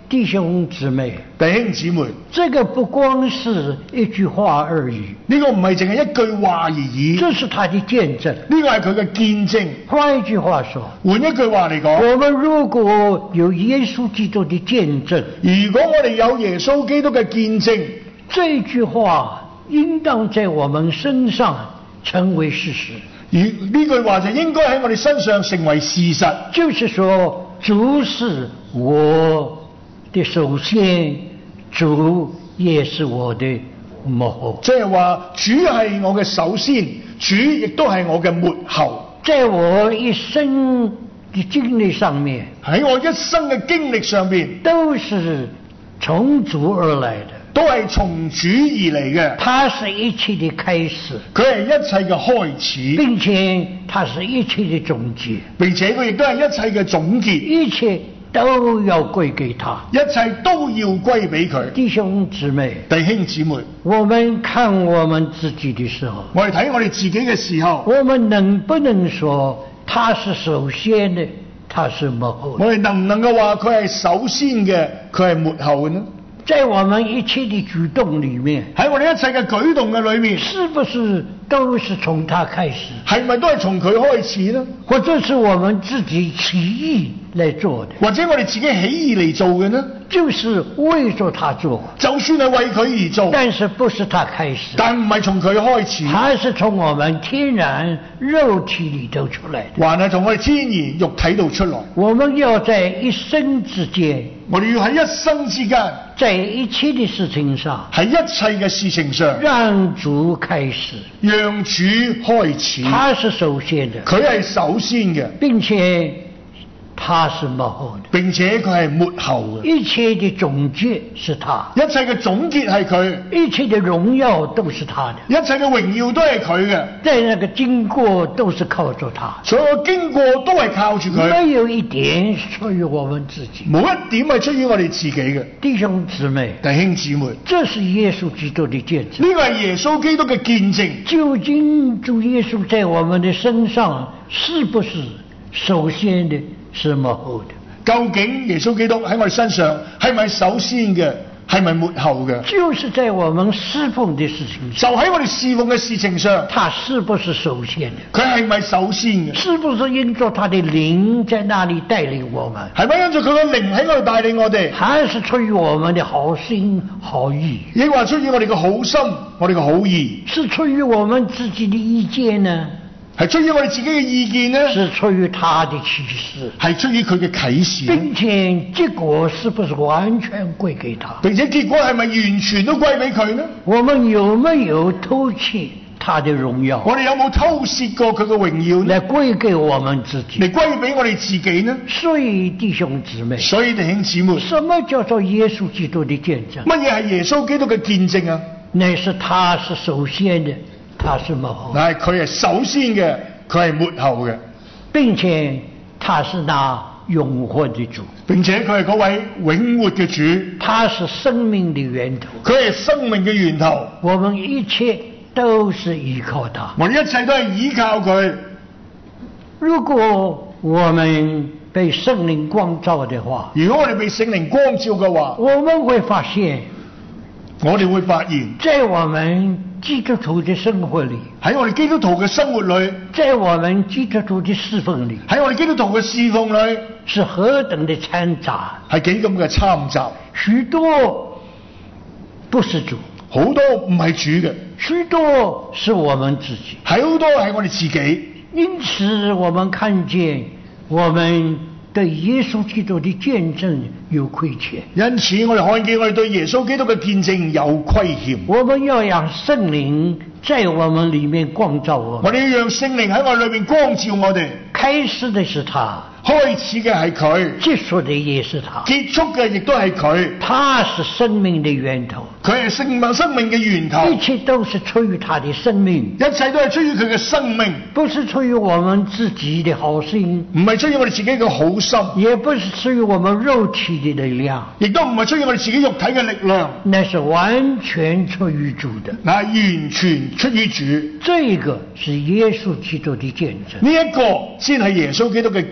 弟兄姊妹， 弟兄姊妹， 这个不光是一句话而已， 呢個唔係淨係一句話而已， 这是他的見證。 呢個係佢嘅見證。 換一句話說， 換一句話嚟講， 我們如果有耶穌基督的見證， 如果我哋有耶穌基督嘅見證， 這句話應當在我們身上成為事實。 而呢句話就應該喺我哋身上成為事實。 就是說，主是我的首先，主也是我的末後。 即係話，主係我嘅首先，主亦都係我嘅末後。 在我一生的經歷上面， 喺我一生嘅經歷上邊， 都是從主而來的。 都係從主而嚟嘅， 它是一切的開始， 佢係一切嘅開始， 並且它是一切的總結， 並且佢亦都係一切嘅總結， 一切都要歸給他， 一切都要歸俾佢。 弟兄姊妹， 弟兄姊妹， 我們看我們自己的時候， 我哋睇我哋自己嘅時候， 我們能不能說他是首先的，他是末後的？ 我哋能唔能夠話佢係首先嘅，佢係末後嘅呢？ 在我們一切的舉動裏面， 喺我哋一切嘅舉動嘅裏面， 是不是都是從他開始？ 係咪都係從佢開始呢？ 或者是我們自己起意來做的？ 或者我哋自己起意嚟做嘅呢？ 就是為咗他做， 就算係為佢而做， 但是不是他開始， 但唔係從佢開始， 它是從我們天然肉體裏頭出來的， 還係從我哋天然肉體度出來。 我們要在一生之間， 我哋要喺一生之間， 在一切的事情上， 喺一切嘅事情上， 讓主開始， 讓主開始。 他是首先的， 佢係首先嘅， 並且他是末後的， 並且佢係末後嘅。 一切的總結是他， 一切嘅總結係佢， 一切的榮耀都是他的， 一切嘅榮耀都係佢嘅， 在那個經過都是靠着他， 所有經過都係靠住佢， 沒有一點是出於我們自己。 冇一點係出於我哋自己嘅。 弟兄姊妹， 弟兄姊妹， 這是耶穌基督的見證。 呢個係耶穌基督嘅見證。 究竟主耶穌在我們的身上是不是首先的，是末後的？ 究竟耶穌基督喺我哋身上係咪首先嘅，係咪末後嘅？ 就是在我們侍奉的事情上， 就喺我哋侍奉嘅事情上， 他是不是首先的？ 佢係咪首先嘅？ 是不是因着他的靈在那裡帶領我們？ 係咪因着佢嘅靈喺嗰度帶領我哋？ 還是出於我們的好心好意？ 亦或出於我哋嘅好心，我哋嘅好意？ 是出於我們自己的意見呢？ 係出於我哋自己嘅意見呢？ 是出於他的啟示？ 係出於佢嘅啟示？ 並且結果是不是完全歸給他？ 並且結果係咪完全都歸俾佢呢？ 我們有沒有偷竊他的榮耀？ 我哋有冇偷竊過佢嘅榮耀呢？ 來歸給我們自己？ 嚟歸俾我哋自己呢？ 所以弟兄姊妹， 所以弟兄姊妹， 什麼叫做耶穌基督的見證？ 乜嘢係耶穌基督嘅見證啊？ 乃是他是首先的，他是末後的， 嗱，佢係首先嘅，佢係末後嘅， 並且他是那永活的主， 並且佢係嗰位永活嘅主， 他是生命的源頭， 佢係生命嘅源頭。 我們一切都是依靠他。 我哋一切都係依靠佢。 如果我們被聖靈光照的話， 如果我哋被聖靈光照嘅話， 我們會發現， 我哋會發現在我們基督徒的生活裏， 喺我哋基督徒嘅生活裏， 在我們基督徒的侍奉裏， 喺我哋基督徒嘅侍奉裏， 是何等的摻雜， 係幾咁嘅參雜。 許多不是主， 好多唔係主嘅， 許多是我們自己。 係好多係我哋自己。 因此我們看見我們對耶穌基督的見證有虧欠， 因此我哋看見我哋對耶穌基督嘅見證有虧欠。 我們要讓聖靈在我們裏面光照我們， 我哋要讓聖靈喺我哋裏面光照我哋。 開始的是他， 開始嘅係佢， 結束的也是他， 結束嘅亦都係佢。 他是生命的源頭， 佢係生命生命嘅源頭， 一切都是出於他的生命， 一切都係出於佢嘅生命， 不是出於我們自己的好心， 唔係出於我哋自己嘅好心， 也不是出於我們肉體的力量， 亦都唔係出於我哋自己肉體嘅力量， 那是完全出於主的， 嗱，完全出於主。 這個是耶穌基督的見證。 呢一個先係耶穌基督嘅見證。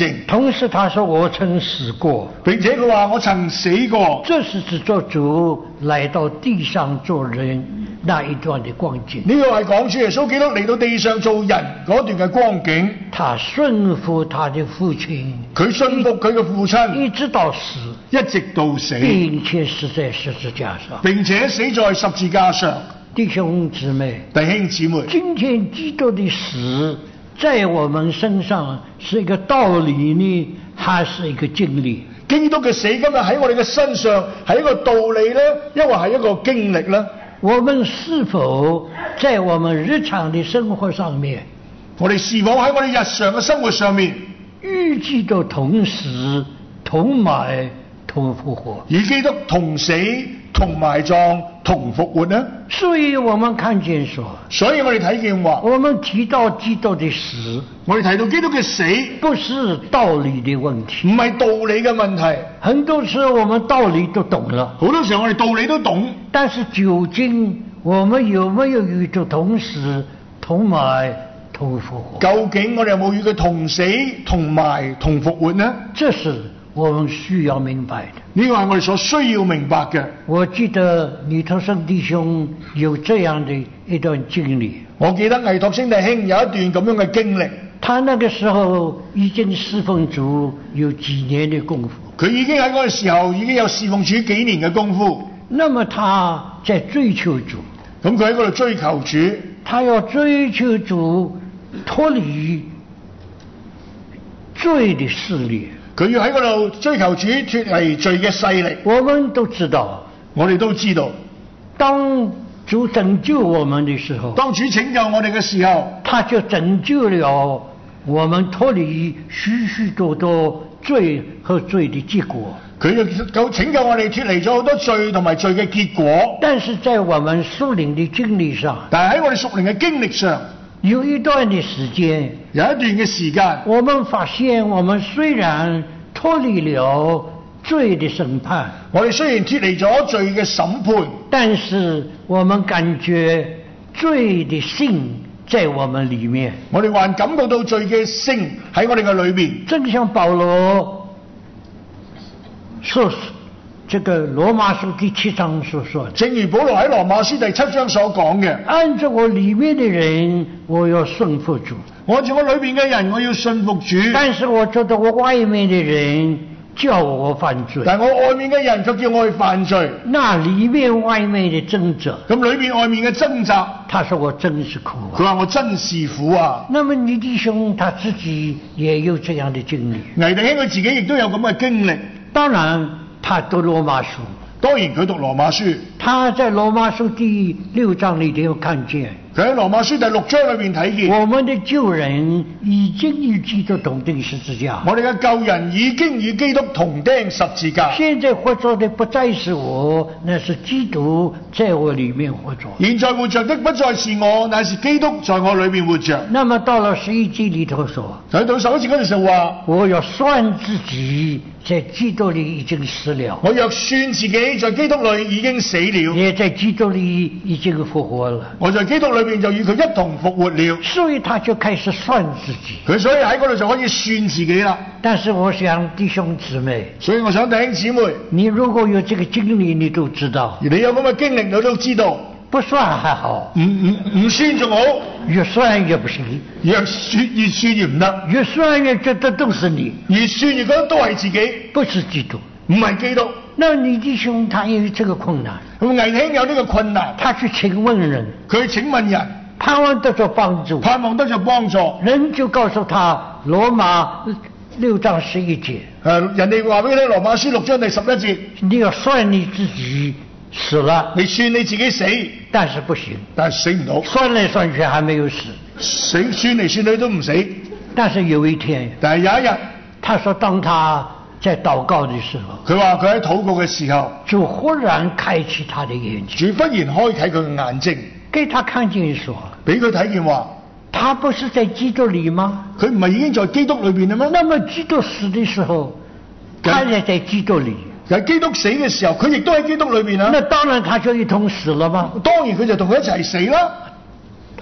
證。 同時他說我曾死過， 並且佢話我曾死過。 這是指着主來到地上做人那一段的光景。 呢個係講主耶穌基督嚟到地上做人嗰段嘅光景。 他順服他的父親， 佢信服佢嘅父親， 一直到死， 一直到死， 並且死在十字架上。 並且死在十字架上。 弟兄姊妹， 弟兄姊妹， 今天基督的死在我們身上是一個道理呢，還是一個經歷？ 基督嘅死今日喺我哋嘅身上係一個道理呢，抑或係一個經歷呢？ 我們是否在我們日常的生活上面， 我哋是否喺我哋日常嘅生活上面與基督同死、同埋、同復活？ 與基督同死、同埋葬、同復活呢？ 所以我們看見說， 所以我哋睇見話， 我們提到基督的死， 我哋提到基督嘅死， 不是道理的問題， 唔係道理嘅問題。 很多時候我們道理都懂了， 好多時候我哋道理都懂， 但是究竟我們有沒有與主同死、同埋、同復活？ 究竟我哋有冇與佢同死、同埋、同復活呢？ 這是我們需要明白的。 呢個係我哋所需要明白嘅。 我記得倪托生弟兄有這樣的一段經歷。 我記得倪托生弟兄有一段咁樣嘅經歷。 他那個時候已經侍奉主有幾年的功夫。 佢已經喺嗰個時候已經有侍奉主幾年嘅功夫。 那麼他在追求主。 咁佢喺嗰度追求主。 他要追求主脫離罪的勢力。 佢要喺嗰度追求主脫離罪嘅勢力。 我們都知道， 我哋都知道， 當主拯救我們的時候， 當主拯救我哋嘅時候， 他就拯救了我們脫離許許多多罪和罪的結果。 佢就拯救我哋脫離咗好多罪同埋罪嘅結果。 但是在我們屬靈的經歷上， 但係喺我哋屬靈嘅經歷上， 有一段的時間， 有一段嘅時間， 我們發現我們雖然脫離了罪的審判， 我哋雖然脫離咗罪嘅審判， 但是我們感覺罪的性在我們裏面， 我哋還感覺到罪嘅性喺我哋嘅裏面。 正像保羅說這個羅馬書第七章所說的， 正如保羅喺羅馬書第七章所講嘅， 按照我裏面的人，我要順服主； 按照我裏面嘅人，我要信服主。 但是我覺得我外面的人叫我犯罪， 但我外面嘅人卻叫我去犯罪。 那裏面外面的掙扎， 咁裏面外面嘅掙扎， 他說我真是苦啊。 佢話我真是苦啊。 那麼倪弟兄他自己也有這樣的經歷， 倪弟兄佢自己亦都有咁嘅經歷。 當然他讀羅馬書， 當然佢讀羅馬書， 他在羅馬書第六章裏頭看見， 佢喺羅馬書第六章裏面睇見， 我們的救人已經與基督同釘十字架。 我哋嘅救人已經與基督同釘十字架。 現在活着的不再是我，那是基督在我裏面活着。 現在活着的不再是我，乃是基督在我裏面活着。 那麼到了十一節裏頭說， 喺到十一節嗰陣時話， 我要算自己在基督裏已經死了， 我若算自己在基督裏已經死了， 也在基督裏已經復活了。 我在基督裏面就與佢一同復活了。 所以他就開始算自己。 佢所以喺嗰度就可以算自己啦。 但是我想弟兄姊妹， 所以我想弟兄姊妹， 你如果有這個經歷，你都知道， 而你有咁嘅經歷，你都知道， 不算還好， 唔唔唔算仲好， 越算越不行， 越算越算越唔得， 越算越覺得都是你， 越算越覺得都係自己， 不是基督， 唔係基督。 那倪弟兄他有這個困難， 咁倪弟兄有呢個困難， 他去請問人， 佢請問人， 盼望得到幫助， 盼望得到幫助， 人就告訴他羅馬六章十一節， 誒人哋話俾你聽，羅馬書六章第十一節， 你要算你自己死了， 你算你自己死， 但是不行， 但係死唔到， 算來算去還沒有死， 死算嚟算去都唔死。 但是有一天， 但係有一日， 他說當他在禱告的時候， 佢話佢喺禱告嘅時候， 主忽然開啟他的眼睛， 主忽然開啟佢嘅眼睛， 給他看見說， 俾佢睇見話， 他不是在基督裏嗎？ 佢唔係已經在基督裏邊啦咩？ 那麼基督死的時候，他也在基督裏。 喺基督死嘅時候，佢亦都喺基督裏邊啦。 那當然他就一同死了嗎？ 當然佢就同佢一齊死啦。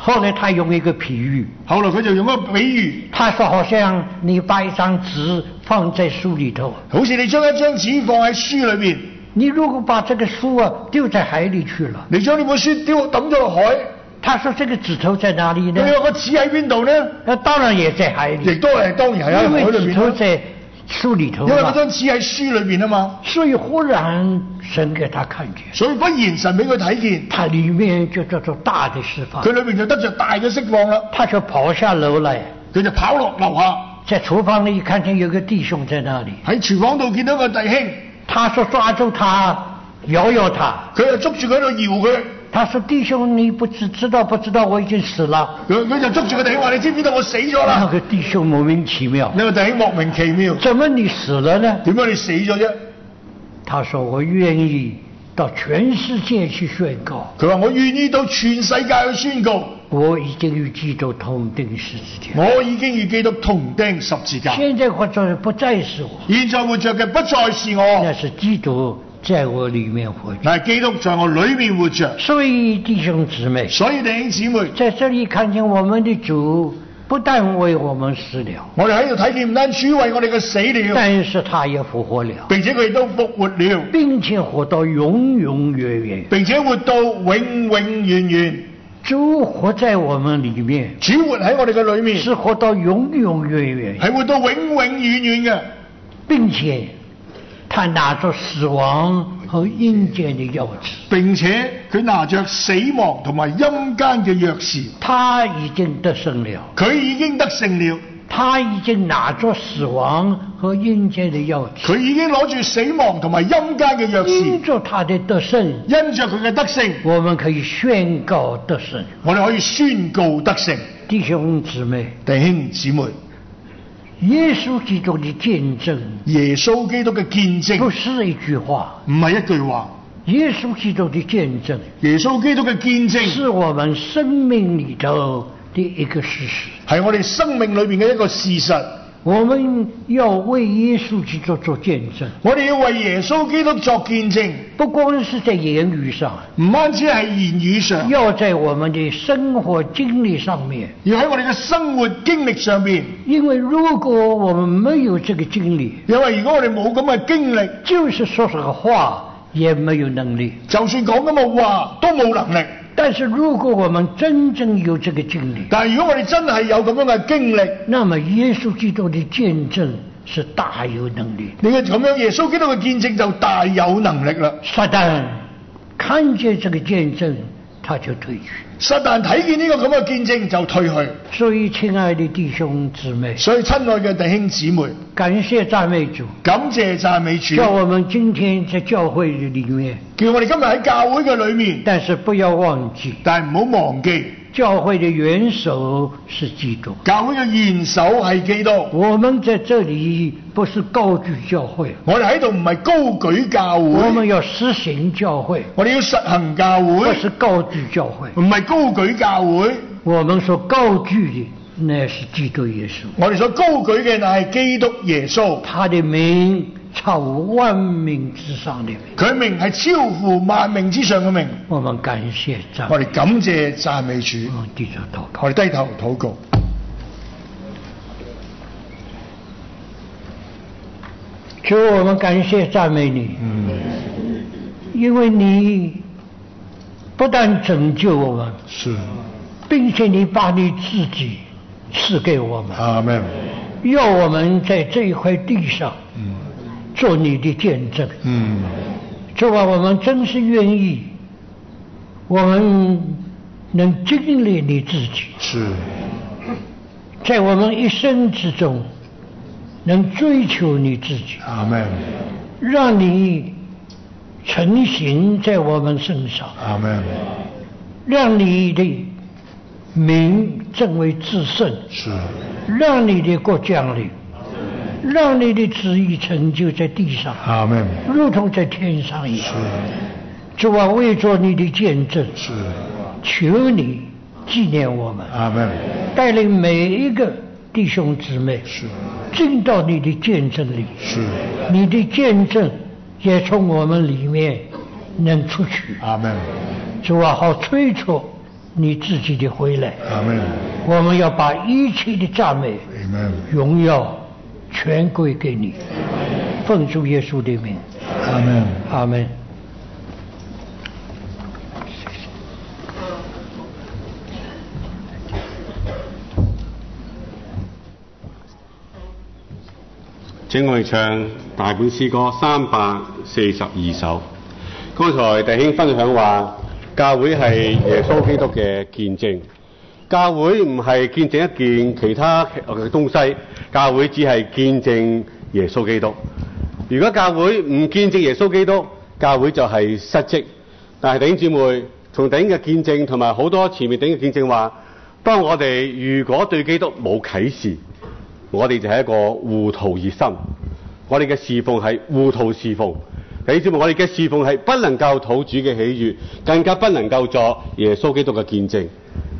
后来他用一个比喻， 後來佢就用一個比喻， 他說好像你把一張紙放在書裏頭， 好似你將一張紙放喺書裏邊， 你如果把這個書啊丟在海裏去了， 你將呢本書丟抌咗落海， 他說這個指頭在哪裡呢？ 佢有個紙喺邊度呢？ 那當然也在海裏， 亦都係當然係喺因為海裏邊。 指頭在書裏頭因為嗰嘛， 張紙喺書裏邊啊嘛， 所以忽然神給他看見， 所以忽然神俾佢睇見， 他裡面就叫做大的釋放佢，裏邊就得着大嘅釋放啦。 他就跑下樓來， 佢就跑落樓下， 在廚房裡看見有個弟兄在那裡， 喺廚房度見到個弟兄， 他說抓住他，搖搖他。 佢就捉住佢喺度搖佢， 他說弟兄，你不知知道不知道我已經死了？ 佢佢就捉住個弟兄話：你知唔知道我死咗那啦？ 個弟兄莫名其妙， 呢個弟兄莫名其妙， 怎麼你死了呢？ 點解你死咗啫？ 他說我願意到全世界去宣告， 佢話：我願意到全世界去宣告， 我已經與基督同釘十字架。 我已經與基督同釘十字架。 現在活着不再是我， 現在活着嘅不再是那我， 是基督在我裡面活着。 乃係基督在我裏面活着。 所以弟兄姊妹， 所以弟兄姊妹， 在這裡看見我們的主不但為我們死了， 我哋喺度睇見唔單主為我哋嘅死了， 但是他也復活了， 並且佢亦都復活了， 並且活到永永遠遠。 並且活到永永遠遠。 主活在我們裡面， 主活喺我哋嘅裏面， 是活到永永遠遠， 係活到永永遠遠嘅， 並且他拿着死亡和陰間的鑰匙， 並且佢拿着死亡同埋陰間嘅鑰匙， 他已經得勝了， 佢已經得勝了， 他已經拿着死亡和陰間的鑰匙， 佢已經攞住死亡同埋陰間嘅鑰匙， 因着他的得勝， 因着佢嘅得勝， 我們可以宣告得勝。 我哋可以宣告得勝。 弟兄姊妹， 弟兄姊妹， 耶穌基督的見證耶穌基督嘅見證不是一句話， 唔係一句話， 耶穌基督的見證耶穌基督嘅見證是我們生命裏頭的一個事實。 係我哋生命裏邊嘅一個事實。 我們要為耶穌基督做見證， 我哋要為耶穌基督作見證， 不光是在言語上， 唔單止係言語上， 要在我們的生活經歷上面。 要喺我哋嘅生活經歷上邊。 因為如果我們沒有這個經歷， 因為如果我哋冇咁嘅經歷， 就是說這個話也沒有能力。 就算講咁嘅話都冇能力。 但是如果我們真正有這個經歷， 但係如果我哋真係有咁樣嘅經歷， 那麼耶穌基督的見證是大有能力。 你嘅咁樣耶穌基督嘅見證就大有能力啦。 撒旦看見這個見證，他就退去。 撒旦睇見呢個咁嘅見證就退去。 所以親愛的弟兄姊妹， 所以親愛嘅弟兄姊妹， 感謝讚美主， 感謝讚美主， 叫我們今天在教會的裡面， 叫我哋今日喺教會嘅裏面， 但是不要忘記， 但係唔好忘記， 教會的元首是基督。 教會嘅元首係基督。 我們在這裡不是高舉教會， 我哋喺度唔係高舉教我會， 們要實行教會， 我哋要實行教不會， 是高舉教會。 唔係高舉教會。 我們所高舉的那是基督耶穌， 我哋所高舉嘅乃係基督耶穌， 他的名超乎萬名之上的名。 佢名係超乎萬名之上嘅名。 我們感謝讚美， 我哋感謝讚美主， 我們低頭禱告。 我哋低頭禱告。 主，我們感謝讚美你， 嗯， 因為你不但拯救我們， 是， 並且你把你自己賜給我們， 阿門。 要我們在這一塊地上嗯做你的見證。 嗯， 主啊，我們真是願意，我們能經歷你自己， 是， 在我們一生之中能追求你自己， 阿門， 讓你成形在我們身上， 阿門， 讓你的名成為至聖， 是， 讓你的國降臨，讓你的旨意成就在地上， 阿門， 如同在天上一樣。 是， 主啊，為做你的見證， 是， 求你紀念我們， 阿門， 帶領每一個弟兄姊妹是， 進到你的見證裡， 是， 你的見證也從我們裡面能出去。 阿門， 主啊，好催促你自己的回来。 阿门。 我们要把一切的赞美、荣耀全归给你，奉主耶稣的名。 阿门。 阿门。 請我哋唱大本詩歌三百四十二首。剛才弟兄分享話，教會係耶穌基督嘅見證。教會唔係見證一件其他嘅東西，教會只係見證耶穌基督。如果教會唔見證耶穌基督，教會就係失職。但係弟兄姊妹，從弟兄嘅見證同埋好多前面弟兄嘅見證話，當我哋如果對基督冇啟示，我哋就係一個糊塗熱心，我哋嘅侍奉係糊塗侍奉。弟兄姊妹，我哋嘅侍奉係不能夠討主嘅喜悅，更加不能夠作耶穌基督嘅見證。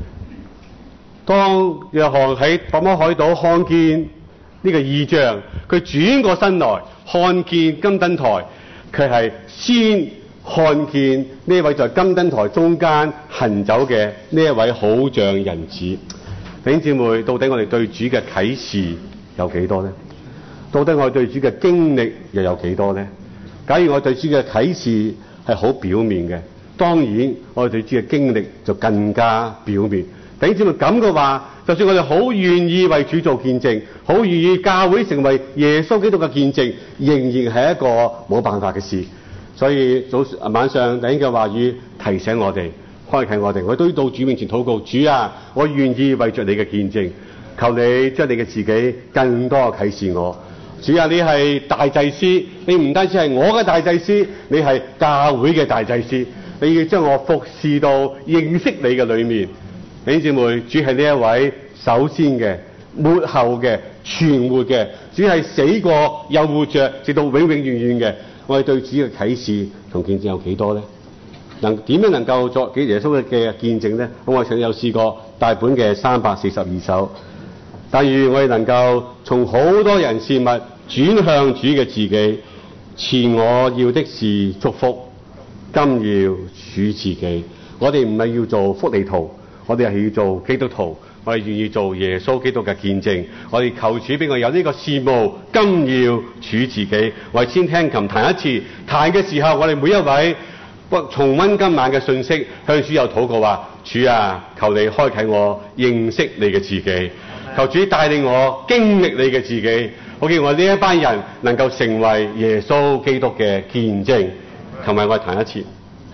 當約翰喺拔摩海島看見呢個異象，佢轉過身來看見金燈台，佢係先看見呢位在金燈台中間行走嘅呢一位好像人子。弟兄姊妹，到底我哋對主嘅啟示有幾多呢？到底我哋對主嘅經歷又有幾多呢？假如我對主嘅啟示係好表面嘅，當然我哋對主嘅經歷就更加表面。弟兄姊妹，咁嘅話，就算我哋好願意為主做見證，好願意教會成為耶穌基督嘅見證，仍然係一個冇辦法嘅事。所以早晚上弟兄嘅話語提醒我哋，開啟我哋，我都到主面前禱告，主啊，我願意為着你嘅見證，求你將你嘅自己更多啟示我。主啊，你係大祭司，你唔單止係我嘅大祭司，你係教會嘅大祭司，你要將我服侍到認識你嘅裏面。弟兄姊妹，主係呢一位首先嘅、末後嘅、存活嘅，主係死過又活着，直到永永遠遠嘅。我哋對主嘅啟示同見證有幾多呢？能點樣能夠作幾耶穌嘅見證呢？咁我曾經有試過大本嘅三百四十二首，但願我哋能夠從好多人事物轉向主嘅自己，前我要的是祝福，今要主自己。我哋唔係要做福利徒，我哋係要做基督徒，我哋願意做耶穌基督嘅見證。我哋求主俾我有呢個事務，今要主自己。我哋先聽琴彈一次，彈嘅時候，我哋每一位重溫今晚嘅信息，向主有禱告話：主啊，求你開啟我認識你嘅自己，求主帶領我經歷你嘅自己，好叫我呢一班人能夠成為耶穌基督嘅見證。同埋我哋彈一次。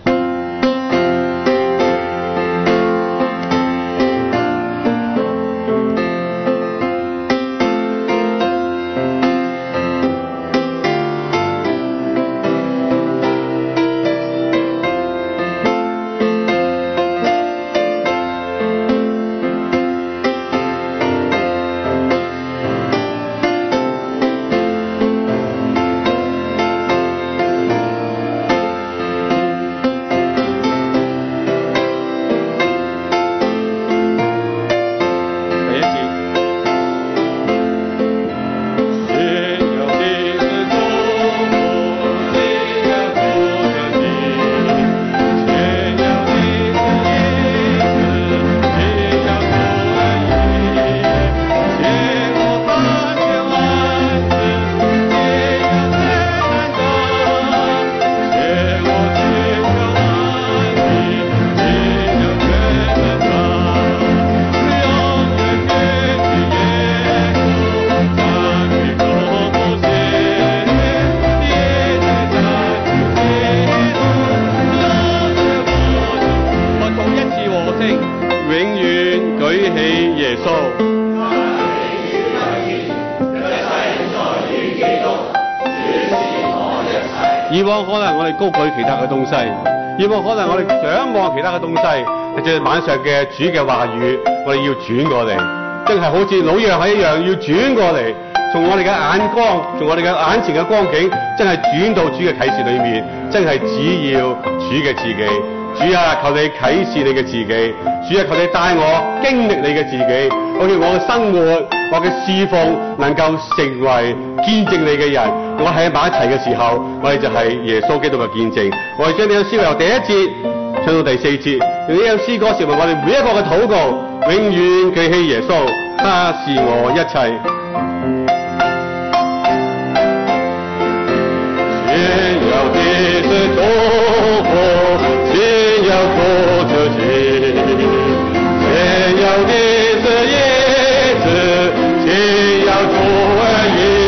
以往可能我哋高舉其他嘅東西，以往可能我哋想望其他嘅東西，但係晚上嘅主嘅話語，我哋要轉過嚟，真係好似老約翰一樣，要轉過嚟，從我哋嘅眼光，從我哋嘅眼前嘅光景，真係轉到主嘅啟示裏面，真係只要主嘅自己。主啊，求你啟示你嘅自己，主啊，求你帶我經歷你嘅自己，好似我嘅生活，我嘅侍奉能夠成為見證你嘅人。我喺埋一齊嘅時候，我哋就係耶穌基督嘅見證。我哋將呢個書由第一節唱到第四節，用呢首詩歌成為我哋每一個嘅禱告，永遠記起耶穌，他是我一切。先要的是祝福，先要做自己，先要的是意志，先要做而已。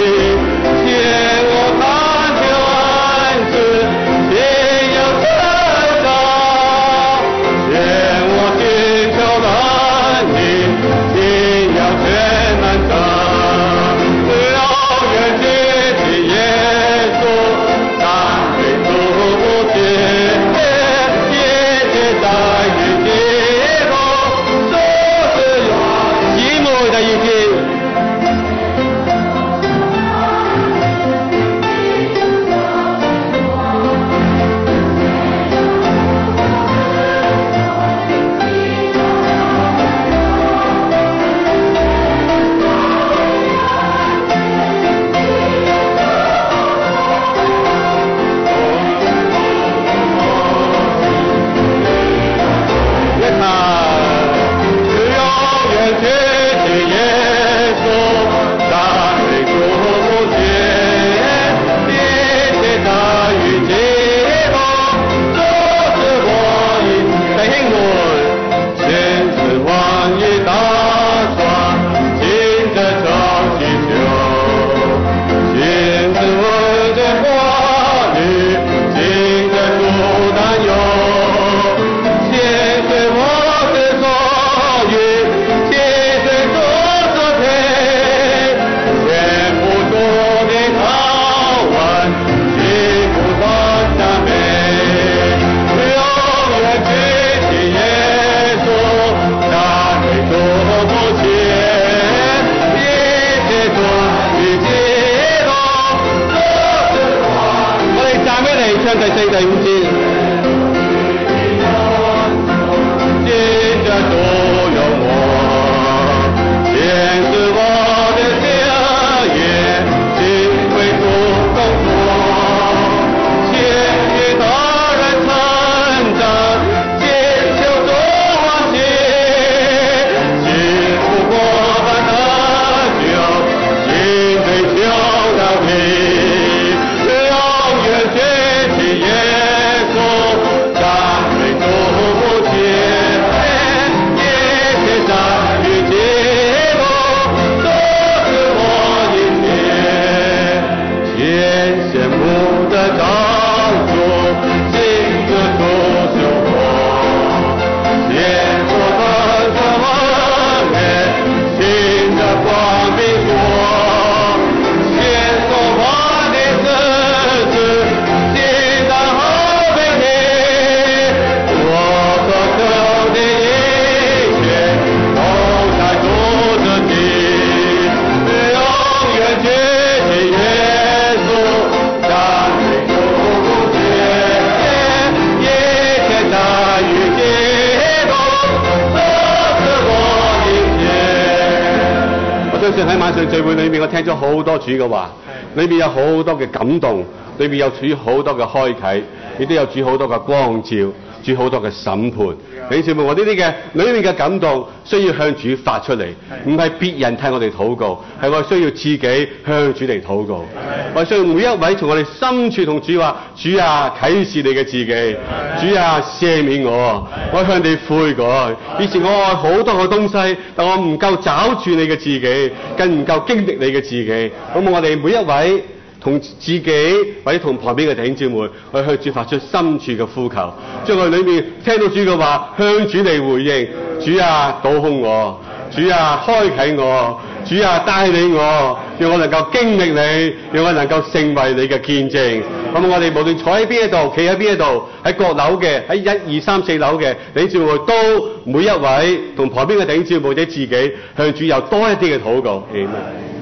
喺晚上聚會裏面，我聽咗好多主嘅話，裏面有好多嘅感動，裏面有主好多嘅開啟，亦都有主好多嘅光照，主好多嘅審判。弟兄姊妹，我呢啲嘅裏面嘅感動需要向主發出嚟，唔係別人替我哋禱告，係我哋需要自己向主嚟禱告。我哋需要每一位從我哋深處同主話：主啊，啟示你嘅自己；主啊，赦免我，我向你悔改。以前我愛好多嘅東西，但我唔夠找住你嘅自己，更唔夠經歷你嘅自己。咁我哋每一位同自己或者同旁邊嘅弟兄姊妹，去向主發出深處嘅呼求，將佢裏面聽到主嘅話，向主嚟回應。主啊，倒空我；主啊，開啟我；主啊，帶領我，讓我能夠經歷你，讓我能夠成為你嘅見證。咁我哋無論坐喺邊一度，企喺邊一度，喺閣樓嘅，喺一二三四樓嘅弟兄姊妹，都每一位同旁邊嘅弟兄姊妹或者自己向主有多一啲嘅禱告。Amen。